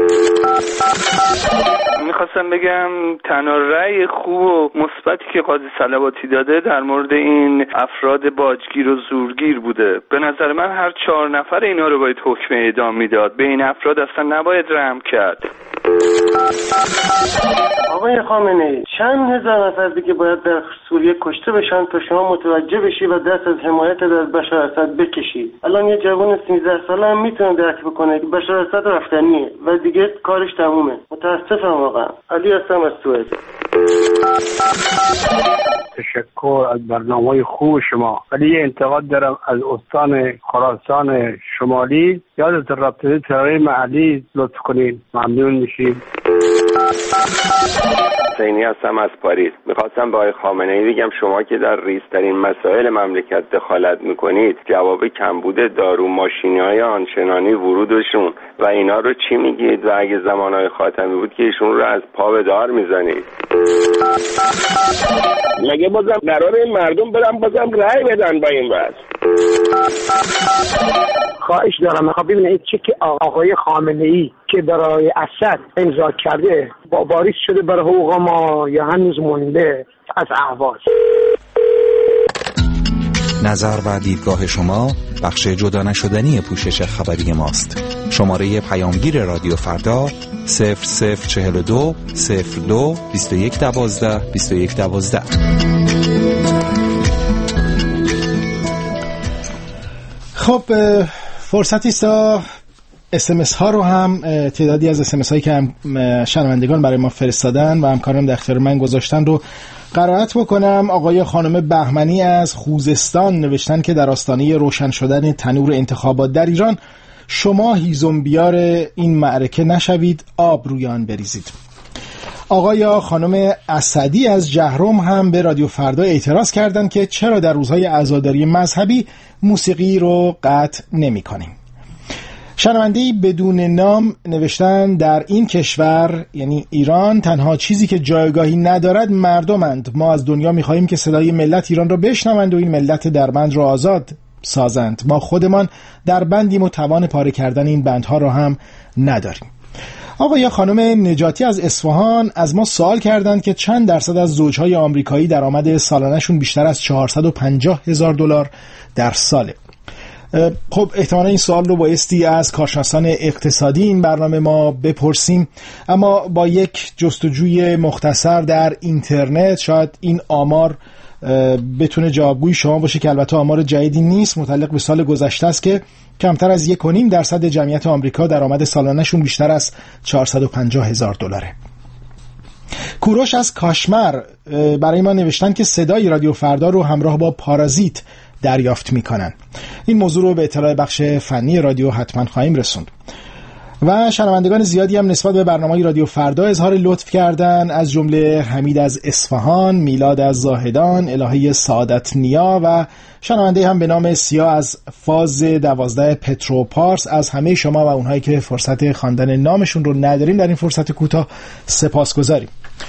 میخواستم بگم تنها رأی خوب و مثبتی که قاضی صلواتی داده در مورد این افراد باجگیر و زورگیر بوده. به نظر من هر 4 نفر اینا رو باید حکم اعدام میداد. به این افراد اصلا نباید رحم کرد. آقای خامنه‌ای، چند هزار نفر دیگه باید در سوریه کشته بشن تا شما متوجه بشی و دست از حمایت از بشار اسد بکشی؟ الان یه جوان 13 ساله هم میتونه درک بکنه که بشار اسد رفتنیه و دیگه کارش تمومه. متاسفم واقعا. علی هستم از سوئد. تشکر از برنامه‌های خوب شما، ولی یه انتقاد دارم از استان خراسان شمالی. یادت رابطه ترور محلی لطف کنین، ممنون میشیم. حسینی هستم از پاریس. میخواستم با آقای خامنه‌ای بگم شما که در ریزترین مسائل مملکت دخالت میکنید، جواب کمبود دارو ماشینی‌های آنچنانی ورودشون و اینا رو چی میگید؟ و اگه زمانهای خاتمی بود که ایشون رو از پا به دار میزنید؟ مگه بازم قرار این مردم برن بازم رأی بدن با این وضع؟ خواهش دارم میخوام ببینید چه که آقای خامنه‌ای که برای اسد امضا کرده با باریک شده برای حقوق ما یا هنوز مونده از اهواز. نظر و دیدگاه شما بخش جدا نشدنی پوشش خبری ماست. شماره پیامگیر رادیو فردا 0042 02 21 12 21 12. خب فرصتی است تا SMS ها رو هم تعدادی از SMS هایی که شنوندگان برای ما فرستادن و همکاران در اختیار من گذاشتن رو قرائت بکنم. آقای خانم بهمنی از خوزستان نوشتن که در آستانه روشن شدن تنور انتخابات در ایران شما هیزم بیار این معرکه نشوید، آب روی آن بریزید. آقای خانم اسدی از جهرم هم به رادیو فردا اعتراض کردند که چرا در روزهای عزاداری مذهبی موسیقی رو قطع نمی کنیم. شنونده‌ای بدون نام نوشتن در این کشور یعنی ایران تنها چیزی که جایگاهی ندارد مردمند. ما از دنیا می‌خواهیم که صدای ملت ایران را بشنوند و این ملت دربند را آزاد سازند. ما خودمان در بندیم و توان پاره کردن این بندها را هم نداریم. آقای خانم نجاتی از اصفهان از ما سوال کردند که چند درصد از زوجهای آمریکایی درآمد سالانه‌شون بیشتر از $450,000 در ساله. خب احتمالا این سوال رو بایستی از کارشناسان اقتصادی این برنامه ما بپرسیم، اما با یک جستجوی مختصر در اینترنت شاید این آمار بتونه جوابگوی شما باشه که البته آمار جدیدی نیست، متعلق به سال گذشته است که کمتر از 1.5% جمعیت آمریکا درآمد سالانه‌شون بیشتر از $450,000. کوروش از کاشمر برای ما نوشتن که صدای رادیو فردا رو همراه با پارازیت دریافت میکنن. این موضوع رو به اطلاع بخش فنی رادیو حتما خواهیم رسوند. و شنوندگان زیادی هم نسبت به برنامه رادیو فردا اظهار لطف کردن، از جمله حمید از اصفهان، میلاد از زاهدان، الهه سعادت نیا و شنونده هم به نام سیا از فاز 12 پتروپارس. از همه شما و اونهایی که فرصت خواندن نامشون رو نداریم در این فرصت کوتاه سپاسگزاریم.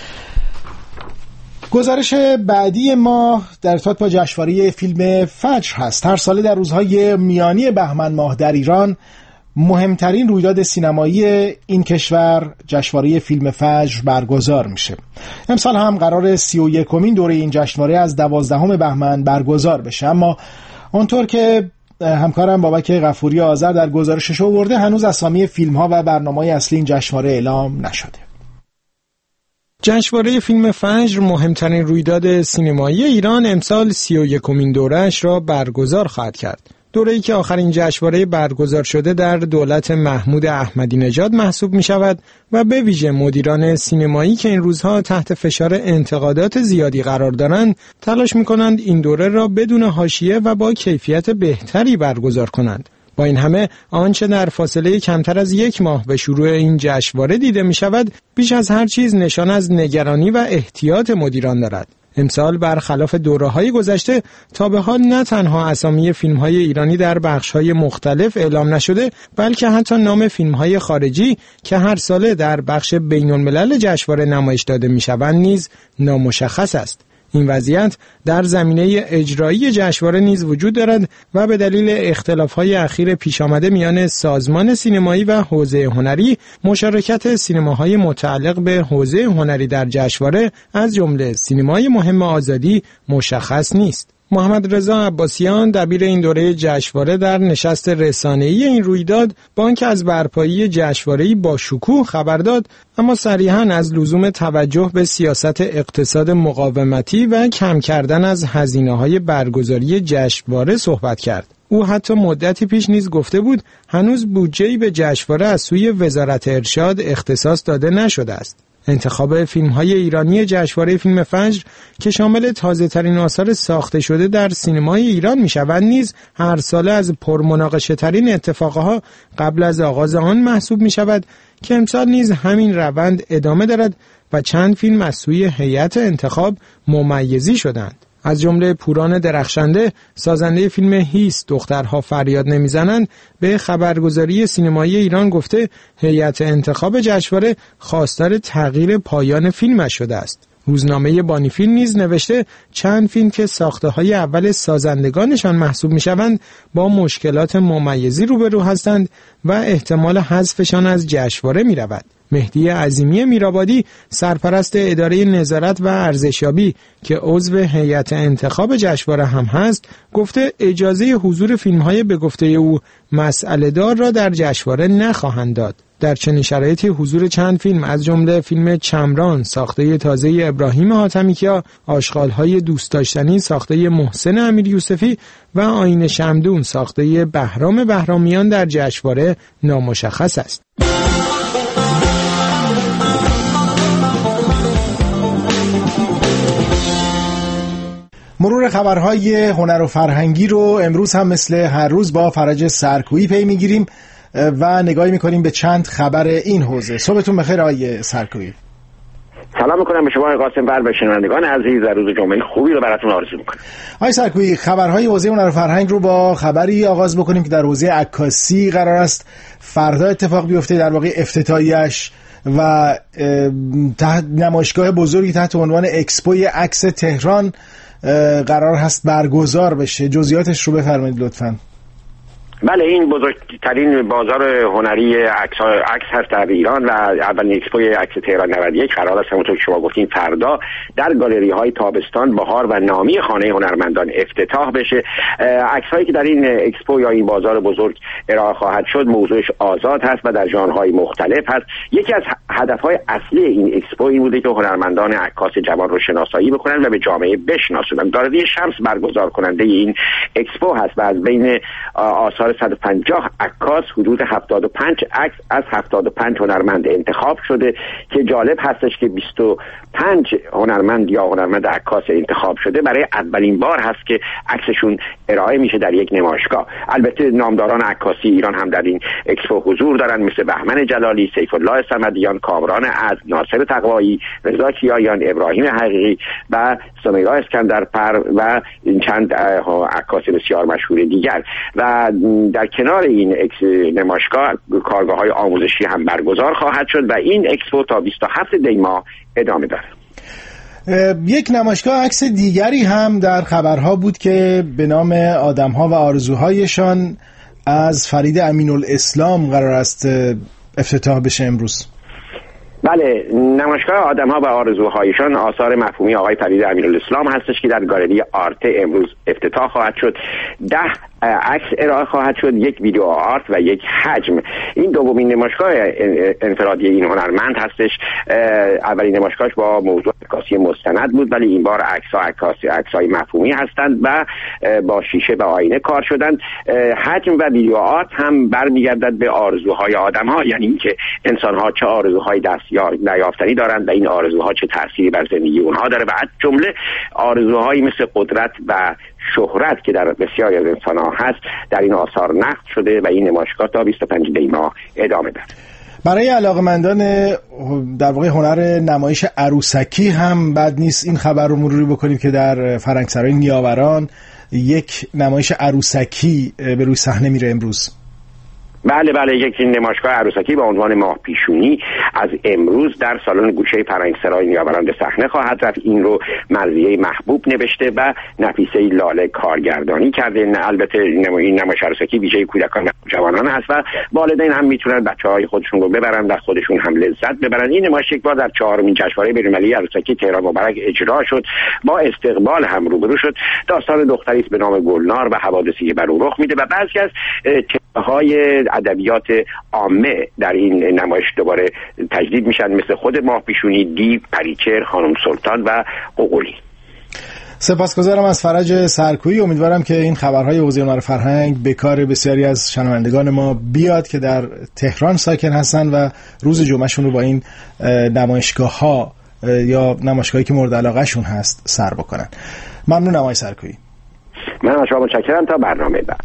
گزارش بعدی ما در ارتباط با جشنواره فیلم فجر هست. هر ساله در روزهای میانی بهمن ماه در ایران مهمترین رویداد سینمایی این کشور جشنواره فیلم فجر برگزار میشه. امسال هم قرار 31مین دوره این جشنواره از 12 بهمن برگزار بشه، اما اونطور که همکارم بابک غفوری آذر در گزارشش آورده هنوز اسامی فیلم ها و برنامه‌های اصلی این جشنواره اعلام نشده. جشنواره فیلم فجر مهمترین رویداد سینمایی ایران امسال 31مین دوره‌اش را برگزار خواهد کرد. دوره‌ای که آخرین جشنواره برگزار شده در دولت محمود احمدی نژاد محسوب می شود و به ویژه مدیران سینمایی که این روزها تحت فشار انتقادات زیادی قرار دارند تلاش می کنند این دوره را بدون حاشیه و با کیفیت بهتری برگزار کنند. با این همه آنچه در فاصله کمتر از 1 ماه به شروع این جشنواره دیده می شود بیش از هر چیز نشان از نگرانی و احتیاط مدیران دارد. امسال برخلاف دوره‌های گذشته تا به حال نه تنها اسامی فیلم‌های ایرانی در بخش‌های مختلف اعلام نشده، بلکه حتی نام فیلم‌های خارجی که هر ساله در بخش بین‌الملل جشنواره نمایش داده می‌شوند نیز نامشخص است. این وضعیت در زمینه اجرایی جشنواره نیز وجود دارد و به دلیل اختلاف‌های اخیر پیش آمده میان سازمان سینمایی و حوزه هنری، مشارکت سینماهای متعلق به حوزه هنری در جشنواره از جمله سینمای مهم آزادی مشخص نیست. محمد رضا عباسیان دبیر این دوره جشنواره در نشست رسانه‌ای این رویداد با آنکه از برپایی جشنواره‌ای با شکوه خبر داد، اما صریحاً از لزوم توجه به سیاست اقتصاد مقاومتی و کم کردن از هزینه‌های برگزاری جشنواره صحبت کرد. او حتی مدتی پیش نیز گفته بود هنوز بودجه‌ای به جشنواره از سوی وزارت ارشاد اختصاص داده نشده است. انتخاب فیلم‌های ایرانی جشنواره فیلم فجر که شامل تازه‌ترین آثار ساخته شده در سینمای ایران می‌شود نیز هر ساله از پرمناقشه‌ترین اتفاقها قبل از آغاز آن محسوب می‌شود که امسال نیز همین روند ادامه دارد و چند فیلم از سوی هیئت انتخاب ممیزی شدند. از جمله پوران درخشنده سازنده فیلم هیس دخترها فریاد نمیزنند به خبرگزاری سینمایی ایران گفته هیئت انتخاب جشنواره خواستار تغییر پایان فیلمش شده است. روزنامه بانی فیلم نیز نوشته چند فیلم که ساخته‌های اول سازندگانشان محسوب می‌شوند با مشکلات ممیزی روبرو هستند و احتمال حذفشان از جشنواره می‌رود. مهدی عظیمی میرآبادی سرپرست اداره نظارت و ارزشیابی که عضو هیئت انتخاب جشنواره هم هست گفته اجازه حضور فیلم‌های به گفته او مسئله دار را در جشنواره نخواهند داد. در چنین شرایطی حضور چند فیلم از جمله فیلم چمران ساخته تازه ابراهیم حاتمیکیا، آشغال‌های دوست داشتنی ساخته محسن امیر یوسفی و آیین شمدون ساخته بهرام بهرامیان در جشنواره نامشخص است. مرور خبرهای هنر و فرهنگی رو امروز هم مثل هر روز با فرج سرکویی پی میگیریم و نگاهی میکنیم به چند خبر این حوزه. صبحتون بخیر آقای سرکویی. سلام میکنم به شما آقای قاسم بر، به شنوندگان عزیز در روز جمعه خوبی رو براتون آرزو میکنم. آقای سرکویی، خبرهای حوزه هنر و فرهنگ رو با خبری آغاز بکنیم که در حوزه عکاسی قرار است فردا اتفاق بیفته، در واقع افتتاحیه‌اش و نمایشگاه بزرگی تحت عنوان اکسپوی عکس تهران قرار هست برگزار بشه. جزئیاتش رو بفرمایید لطفاً. بله، این بزرگترین بازار هنری عکس هست در ایران و اولین اکسپوی عکس تهران 91 قرار است همونطور که شما گفتین فردا در گالری های تابستان، بهار و نامی خانه هنرمندان افتتاح بشه. عکس هایی که در این اکسپو یا این بازار بزرگ ارائه خواهد شد موضوعش آزاد هست و در ژانرهای مختلف هست. یکی از هدفهای اصلی این اکسپو این بوده که هنرمندان عکاس جوان رو شناسایی بکنن و به جامعه بشناسونن. گالری شمس برگزار کننده این اکسپو هست و از بین آثار 150 عکاس حدود 75 عکس از 75 هنرمند انتخاب شده که جالب هستش که 25 هنرمند یا هنرمند عکاس انتخاب شده برای اولین بار هست که عکسشون ارائه میشه در یک نمایشگاه. البته نامداران عکاسی ایران هم در این اکسپو حضور دارن، مثل بهمن جلالی، سیف الله صمدیان، کامران عدل، ناصر تقوایی، رضا کیایان، ابراهیم حقیقی و سمیرا اسکندرپر و چند عکاس بسیار مشهور دیگر. و در کنار این نمایشگاه کارگاه‌های آموزشی هم برگزار خواهد شد و این اکسپو تا 27 دی ماه ادامه داره. یک نمایشگاه عکس دیگری هم در خبرها بود که به نام آدم‌ها و آرزوهایشان از فرید امین‌الاسلام قرار است افتتاح بشه امروز. بله، نمایشگاه آدم‌ها و آرزوهایشان آثار مفهومی آقای فرید امین‌الاسلام هستش که در گالری آرته امروز افتتاح خواهد شد. 10 عکس ارائه خواهد شد، یک ویدیو آرت و یک حجم. این دومین نمایشگاه انفرادی این هنرمند هستش. اولین نمایشگاهش با موضوع عکاسی مستند بود، ولی این بار عکس‌های مفهومی هستند و با شیشه و آینه کار شدند. حجم و ویدیو آرت هم برمیگردد به آرزوهای آدم‌ها، یعنی اینکه انسان‌ها چه آرزوهای نیافتنی دارند و این آرزوها چه تأثیری بر زندگی اونها داره و از جمله آرزوهایی مثل قدرت و شهرت که در بسیاری از انسان‌ها هست در این آثار نقد شده و این نمایشگاه تا 25 دی ماه ادامه داره. برای علاقمندان در واقع هنر نمایش عروسکی هم بد نیست این خبر رو مروری بکنیم که در فرنگسرای نیاوران یک نمایش عروسکی به روی صحنه میره امروز. بله، یک نمایشگاه عروسکی با عنوان ماه پیشونی از امروز در سالن گوشه فرنگسرای نیاوران به صحنه خواهد رفت. این رو مرضیه محبوب نوشته و نفیسه لاله کارگردانی کرده. البته این نمایش عروسکی ویژه کودکان و جوانان هست و والدین هم میتونن بچه‌های خودشون رو ببرن و خودشون هم لذت ببرن. این نمایش یک بار در 4مین جشنواره بین‌المللی عروسکی تهران مبارک اجرا شد، با استقبال هم روبرو شد. داستان دختری است به نام گلنار و حوادثی که بر او رخ میده و بعضی از های ادبیات عامه در این نمایش دوباره تجدید میشن، مثل خود ماه پیشونی، دیو، پریچهر، خانم سلطان و قوقلی. سپاسگزارم از فرج سرکویی. امیدوارم که این خبرهای حوزه هنر فرهنگ به کار بسیاری از شنوندگان ما بیاد که در تهران ساکن هستن و روز جمعهشون رو با این نمایشگاه‌ها یا نمایشگاهی که مورد علاقه شون هست سر بکنن. ممنونم آقای سرکویی. من از شما متشکرم. تا برنامه بعد.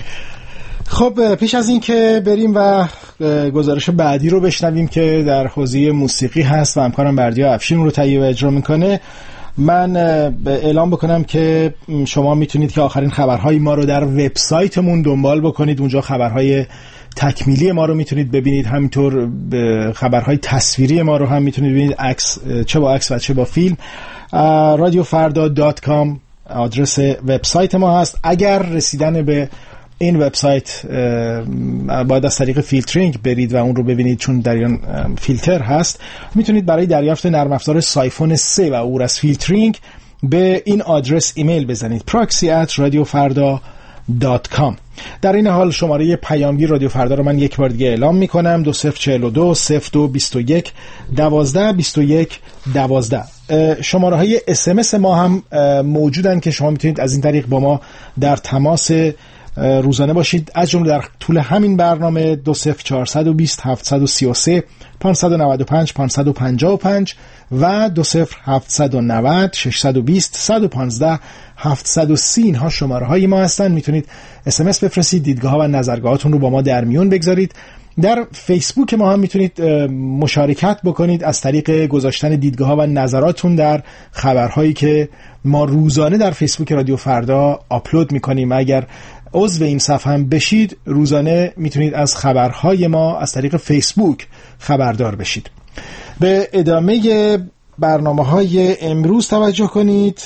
خب پیش از این که بریم و گزارش بعدی رو بشنویم که در حوزه موسیقی هست و همکارم بردیا افشین رو تهیه و اجرا میکنه، من اعلام بکنم که شما میتونید که آخرین خبرهای ما رو در وبسایتمون دنبال بکنید. اونجا خبرهای تکمیلی ما رو میتونید ببینید، همینطور خبرهای تصویری ما رو هم میتونید ببینید، چه با عکس و چه با فیلم. radiofarda.com آدرس وبسایت ما هست. اگر رسیدن به این وبسایت باید از طریق فیلترینگ برید و اون رو ببینید، چون در این فیلتر هست. میتونید برای دریافت نرم افزار سایفون 3 و عبور از فیلترینگ به این آدرس ایمیل بزنید: proxy@radiofarda.com. در این حال شماره پیامگیر رادیو فردا رو من یک بار دیگه اعلام میکنم: 2042 0221 12 21 12. شماره های SMS ما هم موجودن که شما میتونید از این طریق با ما در تماس روزانه باشید، از جمله در طول همین برنامه 20420 733 595 555 و 20790 620 115 730. اینها شماره های ما هستن. میتونید SMS بفرستید، دیدگاه ها و نظرگاهاتون رو با ما در میون بگذارید. در فیسبوک ما هم میتونید مشارکت بکنید از طریق گذاشتن دیدگاه ها و نظراتون در خبرهایی که ما روزانه در فیسبوک رادیو فردا آپلود میکنیم. اگر عضو این صفحه هم بشید، روزانه میتونید از خبرهای ما از طریق فیسبوک خبردار بشید. به ادامه برنامه‌های امروز توجه کنید.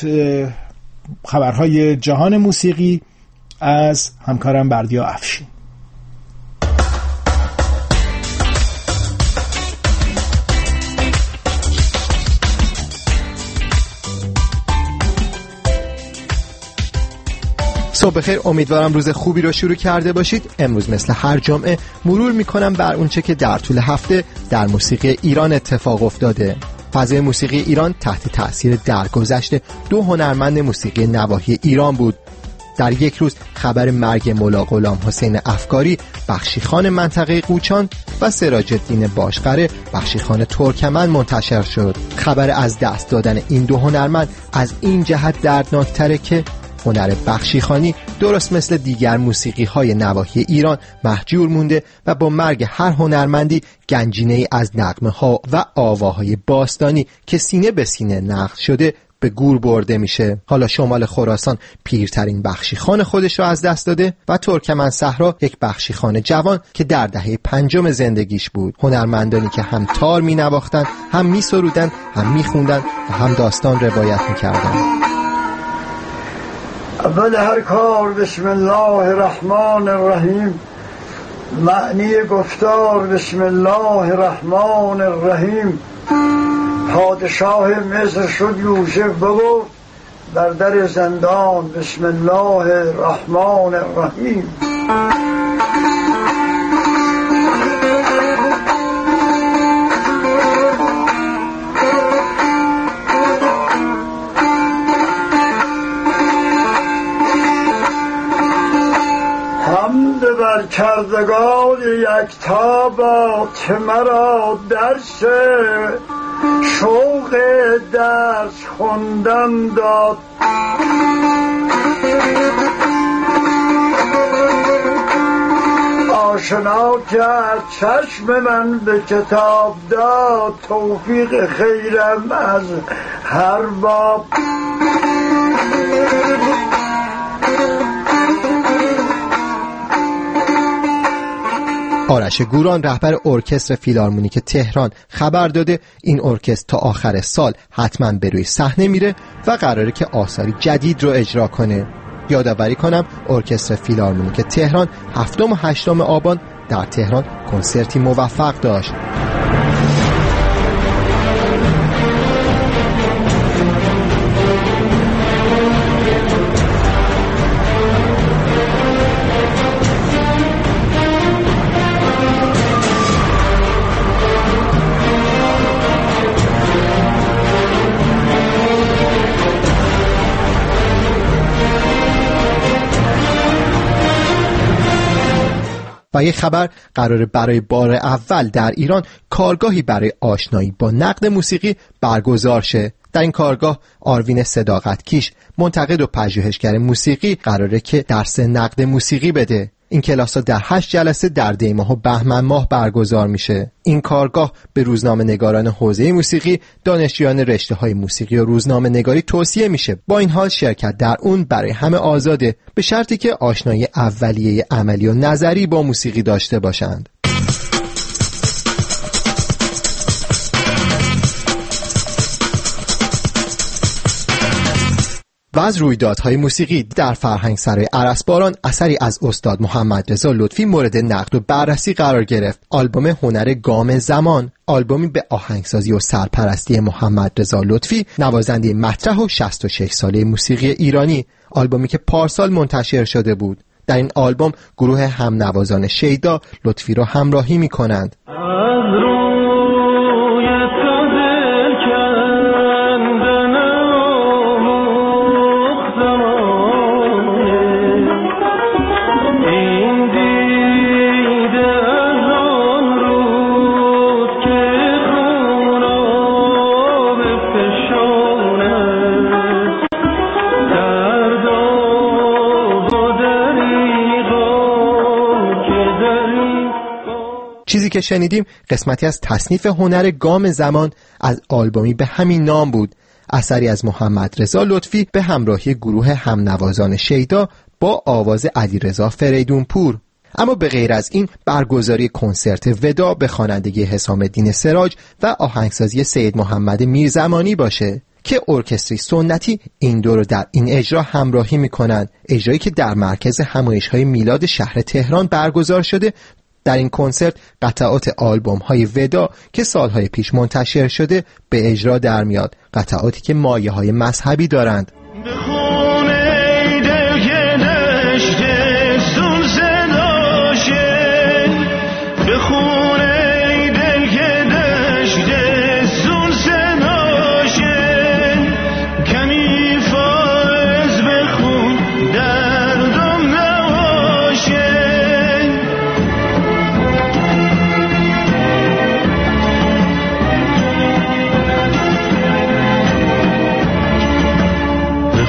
خبرهای جهان موسیقی از همکارم بردیا افشین. صبح بخیر، امیدوارم روز خوبی رو شروع کرده باشید. امروز مثل هر جمعه مرور میکنم بر اونچه که در طول هفته در موسیقی ایران اتفاق افتاده. فضای موسیقی ایران تحت تأثیر درگذشت دو هنرمند موسیقی نواحی ایران بود. در یک روز خبر مرگ مولا غلام حسین افکاری بخشیخان منطقه قوچان و سراج الدین باشقره بخشیخان ترکمن منتشر شد. خبر از دست دادن این دو هنرمند از این جهت دردناکتره که هنر بخشیخانی درست مثل دیگر موسیقی‌های نواحی ایران مهجور مونده و با مرگ هر هنرمندی گنجینه‌ای از نغمه‌ها و آواهای باستانی که سینه به سینه نقل شده به گور برده میشه. حالا شمال خراسان پیرترین بخشیخان خودش رو از دست داده و ترکمن صحرا یک بخشیخان جوان که در دهه 5 زندگیش بود. هنرمندانی که هم تار مینواختن، هم میسرودن، هم میخوندن و هم داستان روایت میکردن. اول هر کار بسم الله الرحمن الرحیم. معنی گفتار بسم الله الرحمن الرحیم. پادشاه مصر شد یوسف بگفت در در زندان بسم الله الرحمن الرحیم. حمد بر کردگار یکتا باد که مرا درس شوق درس خوندن داد. آشنا کرد چشم من به کتاب داد توفیق خیرم از هر باب. آرش گوران رهبر ارکستر فیلارمونیک تهران خبر داده این ارکستر تا آخر سال حتما به روی صحنه میره و قراره که آثاری جدید رو اجرا کنه. یادآوری کنم ارکستر فیلارمونیک تهران 7 و 8 آبان در تهران کنسرتی موفق داشت. و یک خبر قراره برای بار اول در ایران کارگاهی برای آشنایی با نقد موسیقی برگزار شه. در این کارگاه آروین صداقتکیش منتقد و پژوهشگر موسیقی قراره که درس نقد موسیقی بده. این کلاس‌ها در 8 جلسه در دی‌ماه و بهمن ماه برگزار میشه. این کارگاه به روزنامه‌نگاران حوزه موسیقی، دانشجویان رشته‌های موسیقی و روزنامه‌نگاری توصیه میشه. با این حال شرکت در اون برای همه آزاده، به شرطی که آشنایی اولیه عملی و نظری با موسیقی داشته باشند. و از رویدادهای موسیقی در فرهنگسرای ارسباران اثری از استاد محمد رضا لطفی مورد نقد و بررسی قرار گرفت. آلبوم هنر گام زمان، آلبومی به آهنگسازی و سرپرستی محمد رضا لطفی، نوازنده مطرح و 66 ساله موسیقی ایرانی، آلبومی که پارسال منتشر شده بود. در این آلبوم گروه همنوازان شیدا لطفی را همراهی می‌کنند. چیزی که شنیدیم قسمتی از تصنیف هنر گام زمان از آلبومی به همین نام بود، اثری از محمد رضا لطفی به همراهی گروه همنوازان شیدا با آواز علیرضا فریدونپور. اما به غیر از این برگزاری کنسرت ودا به خوانندگی حسام الدین سراج و آهنگسازی سید محمد میرزمانی باشه که ارکستری سنتی این دو رو در این اجرا همراهی میکنن، اجرایی که در مرکز همایش‌های میلاد شهر تهران برگزار شده. در این کنسرت قطعات آلبوم‌های ودا که سالهای پیش منتشر شده به اجرا در میاد، قطعاتی که مایه‌های مذهبی دارند. کمی فائز بخون در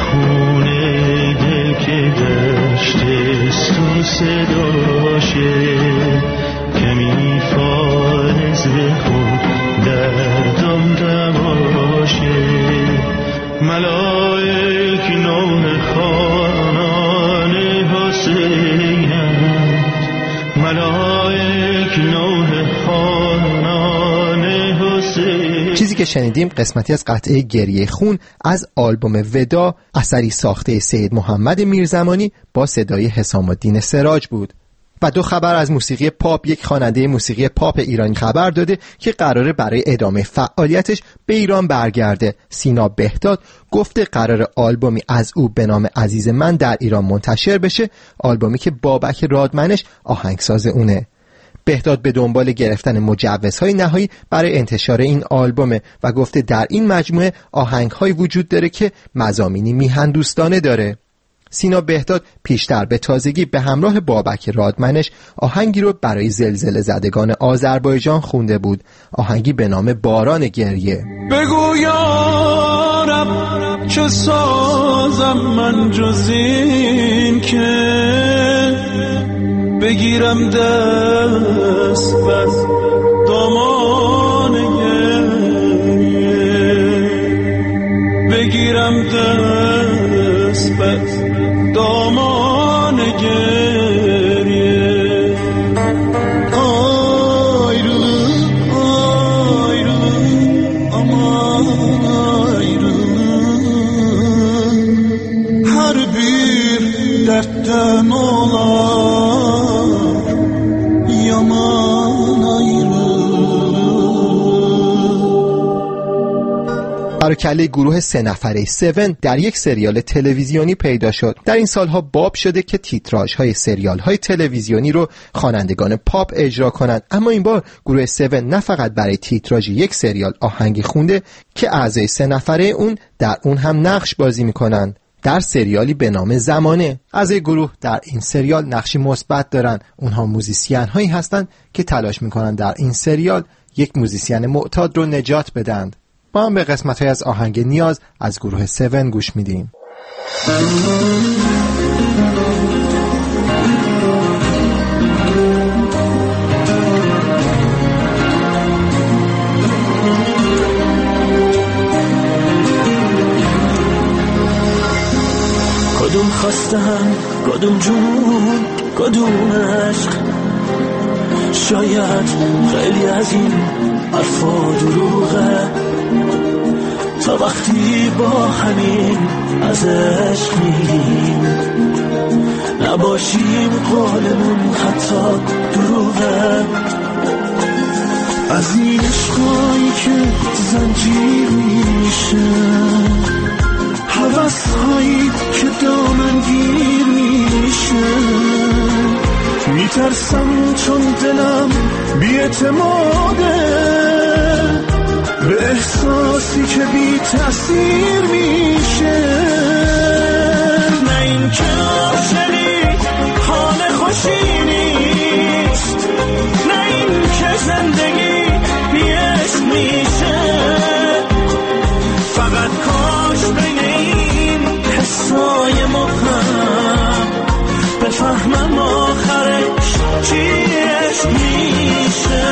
خونه دل که داشته سو صداشه که میفارز به خود دردم دواشه ملائک نوح خانان حسینت ملائک نوح خانان حسین. چیزی که شنیدیم قسمتی از قطعه گریه خون از آلبوم ودا، اثری ساخته سید محمد میرزمانی با صدای حسام الدین سراج بود. و دو خبر از موسیقی پاپ. یک خواننده موسیقی پاپ ایرانی خبر داده که قراره برای ادامه فعالیتش به ایران برگرده. سینا بهداد گفته قرار آلبومی از او به نام عزیز من در ایران منتشر بشه، آلبومی که بابک رادمنش آهنگساز اونه. بهداد به دنبال گرفتن مجوزهای نهایی برای انتشار این آلبومه و گفته در این مجموعه آهنگ‌های وجود داره که مضامینی میهن‌دوستانه داره. سینا بهداد پیشتر به تازگی به همراه بابک رادمنش آهنگی رو برای زلزله زدگان آذربایجان خونده بود، آهنگی به نام باران گریه. بگو یا رب چه سازم من جز این که بگیرم دست بر دامان گریه، بگیرم دست بر دامان گریه. آیرو آیرو امان آیرو هر بیر در تن olar yaman ayrı. برکله گروه 3 نفره 7 در یک سریال تلویزیونی پیدا شد. در این سالها باب شده که تیتراژهای سریال‌های تلویزیونی رو خوانندگان پاپ اجرا کنند، اما این بار گروه 7 نه فقط برای تیتراژ یک سریال آهنگی خونده که اعضای 3 نفره اون در اون هم نقش بازی می‌کنن. در سریالی به نام زمانه. اعضای گروه در این سریال نقشی مثبت دارن. اونها موزیسین هایی هستند که تلاش میکنن در این سریال یک موزیسین معتاد رو نجات بدن. با هم به قسمت های از آهنگ نیاز از گروه 7 گوش میدیم. کدوم خواستم کدوم جنون کدوم عشق، شاید خیلی از این حرفا دروغه، تا وقتی با همین از عشق میگیم نباشیم قولمون حتی دروغه. از این عشقایی که زنجیر میشه، حوث هایی که دامنگیر میشه، میترسم چون دلم بی‌اعتماده به احساسی که بی تأثیر میشه. نه این که عاشقی حال خوشی نیست، نه این که زندگی بی عشق میشه، فقط کاش بین این حسای مبهم بفهمم آخرش چی عشق میشه.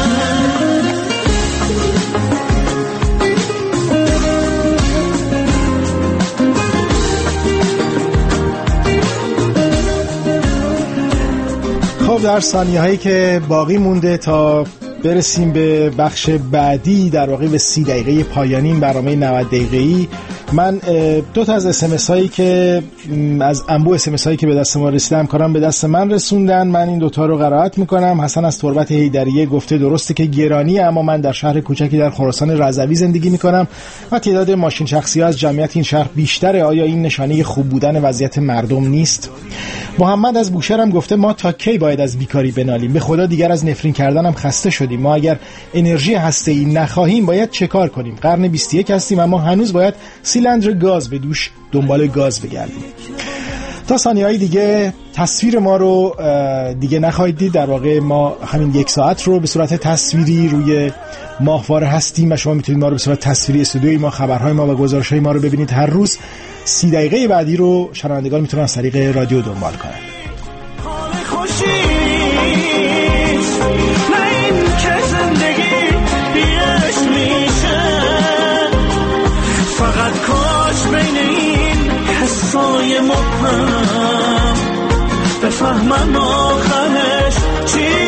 خب در ثانیه هایی که باقی مونده تا برسیم به بخش بعدی، در واقع به 30 دقیقه پایانی این برنامه 90 دقیقه‌ای، من دو تا از اسمس هایی که از انبوه اسمس هایی که به دست ما رسیدم کارم به دست من رسوندن، من این دوتا رو قرائت میکنم. حسن از تربت حیدریه گفته درسته که گرانیه، اما من در شهر کوچکی در خراسان رضوی زندگی میکنم و تعداد ماشین شخصی ها از جمعیت این شهر بیشتره. آیا این نشانه خوب بودن وضعیت مردم نیست؟ محمد از بوشهر هم گفته ما تا کی باید از بیکاری بنالیم؟ به خدا دیگر از نفرین کردن هم خسته شدیم. ما اگر انرژی هسته‌ای نخواهیم باید چه کار کنیم؟ قرن 21 هستیم اما هنوز باید سیلندر گاز به دوش دنبال گاز بگردیم. تا ثانیه‌های دیگه تصویر ما رو دیگه نخواهید دید. در واقع ما همین 1 ساعت رو به صورت تصویری روی ماهواره هستیم و شما میتونید ما رو به صورت تصویری استودیوی ما، خبرهای ما و گزارش‌های ما رو ببینید. هر روز 30 دقیقه بعدی رو شنوندگان میتونن از طریق رادیو دنبال کنن. فقط کاش بین این حسای مبهم بفهمم آخرش چی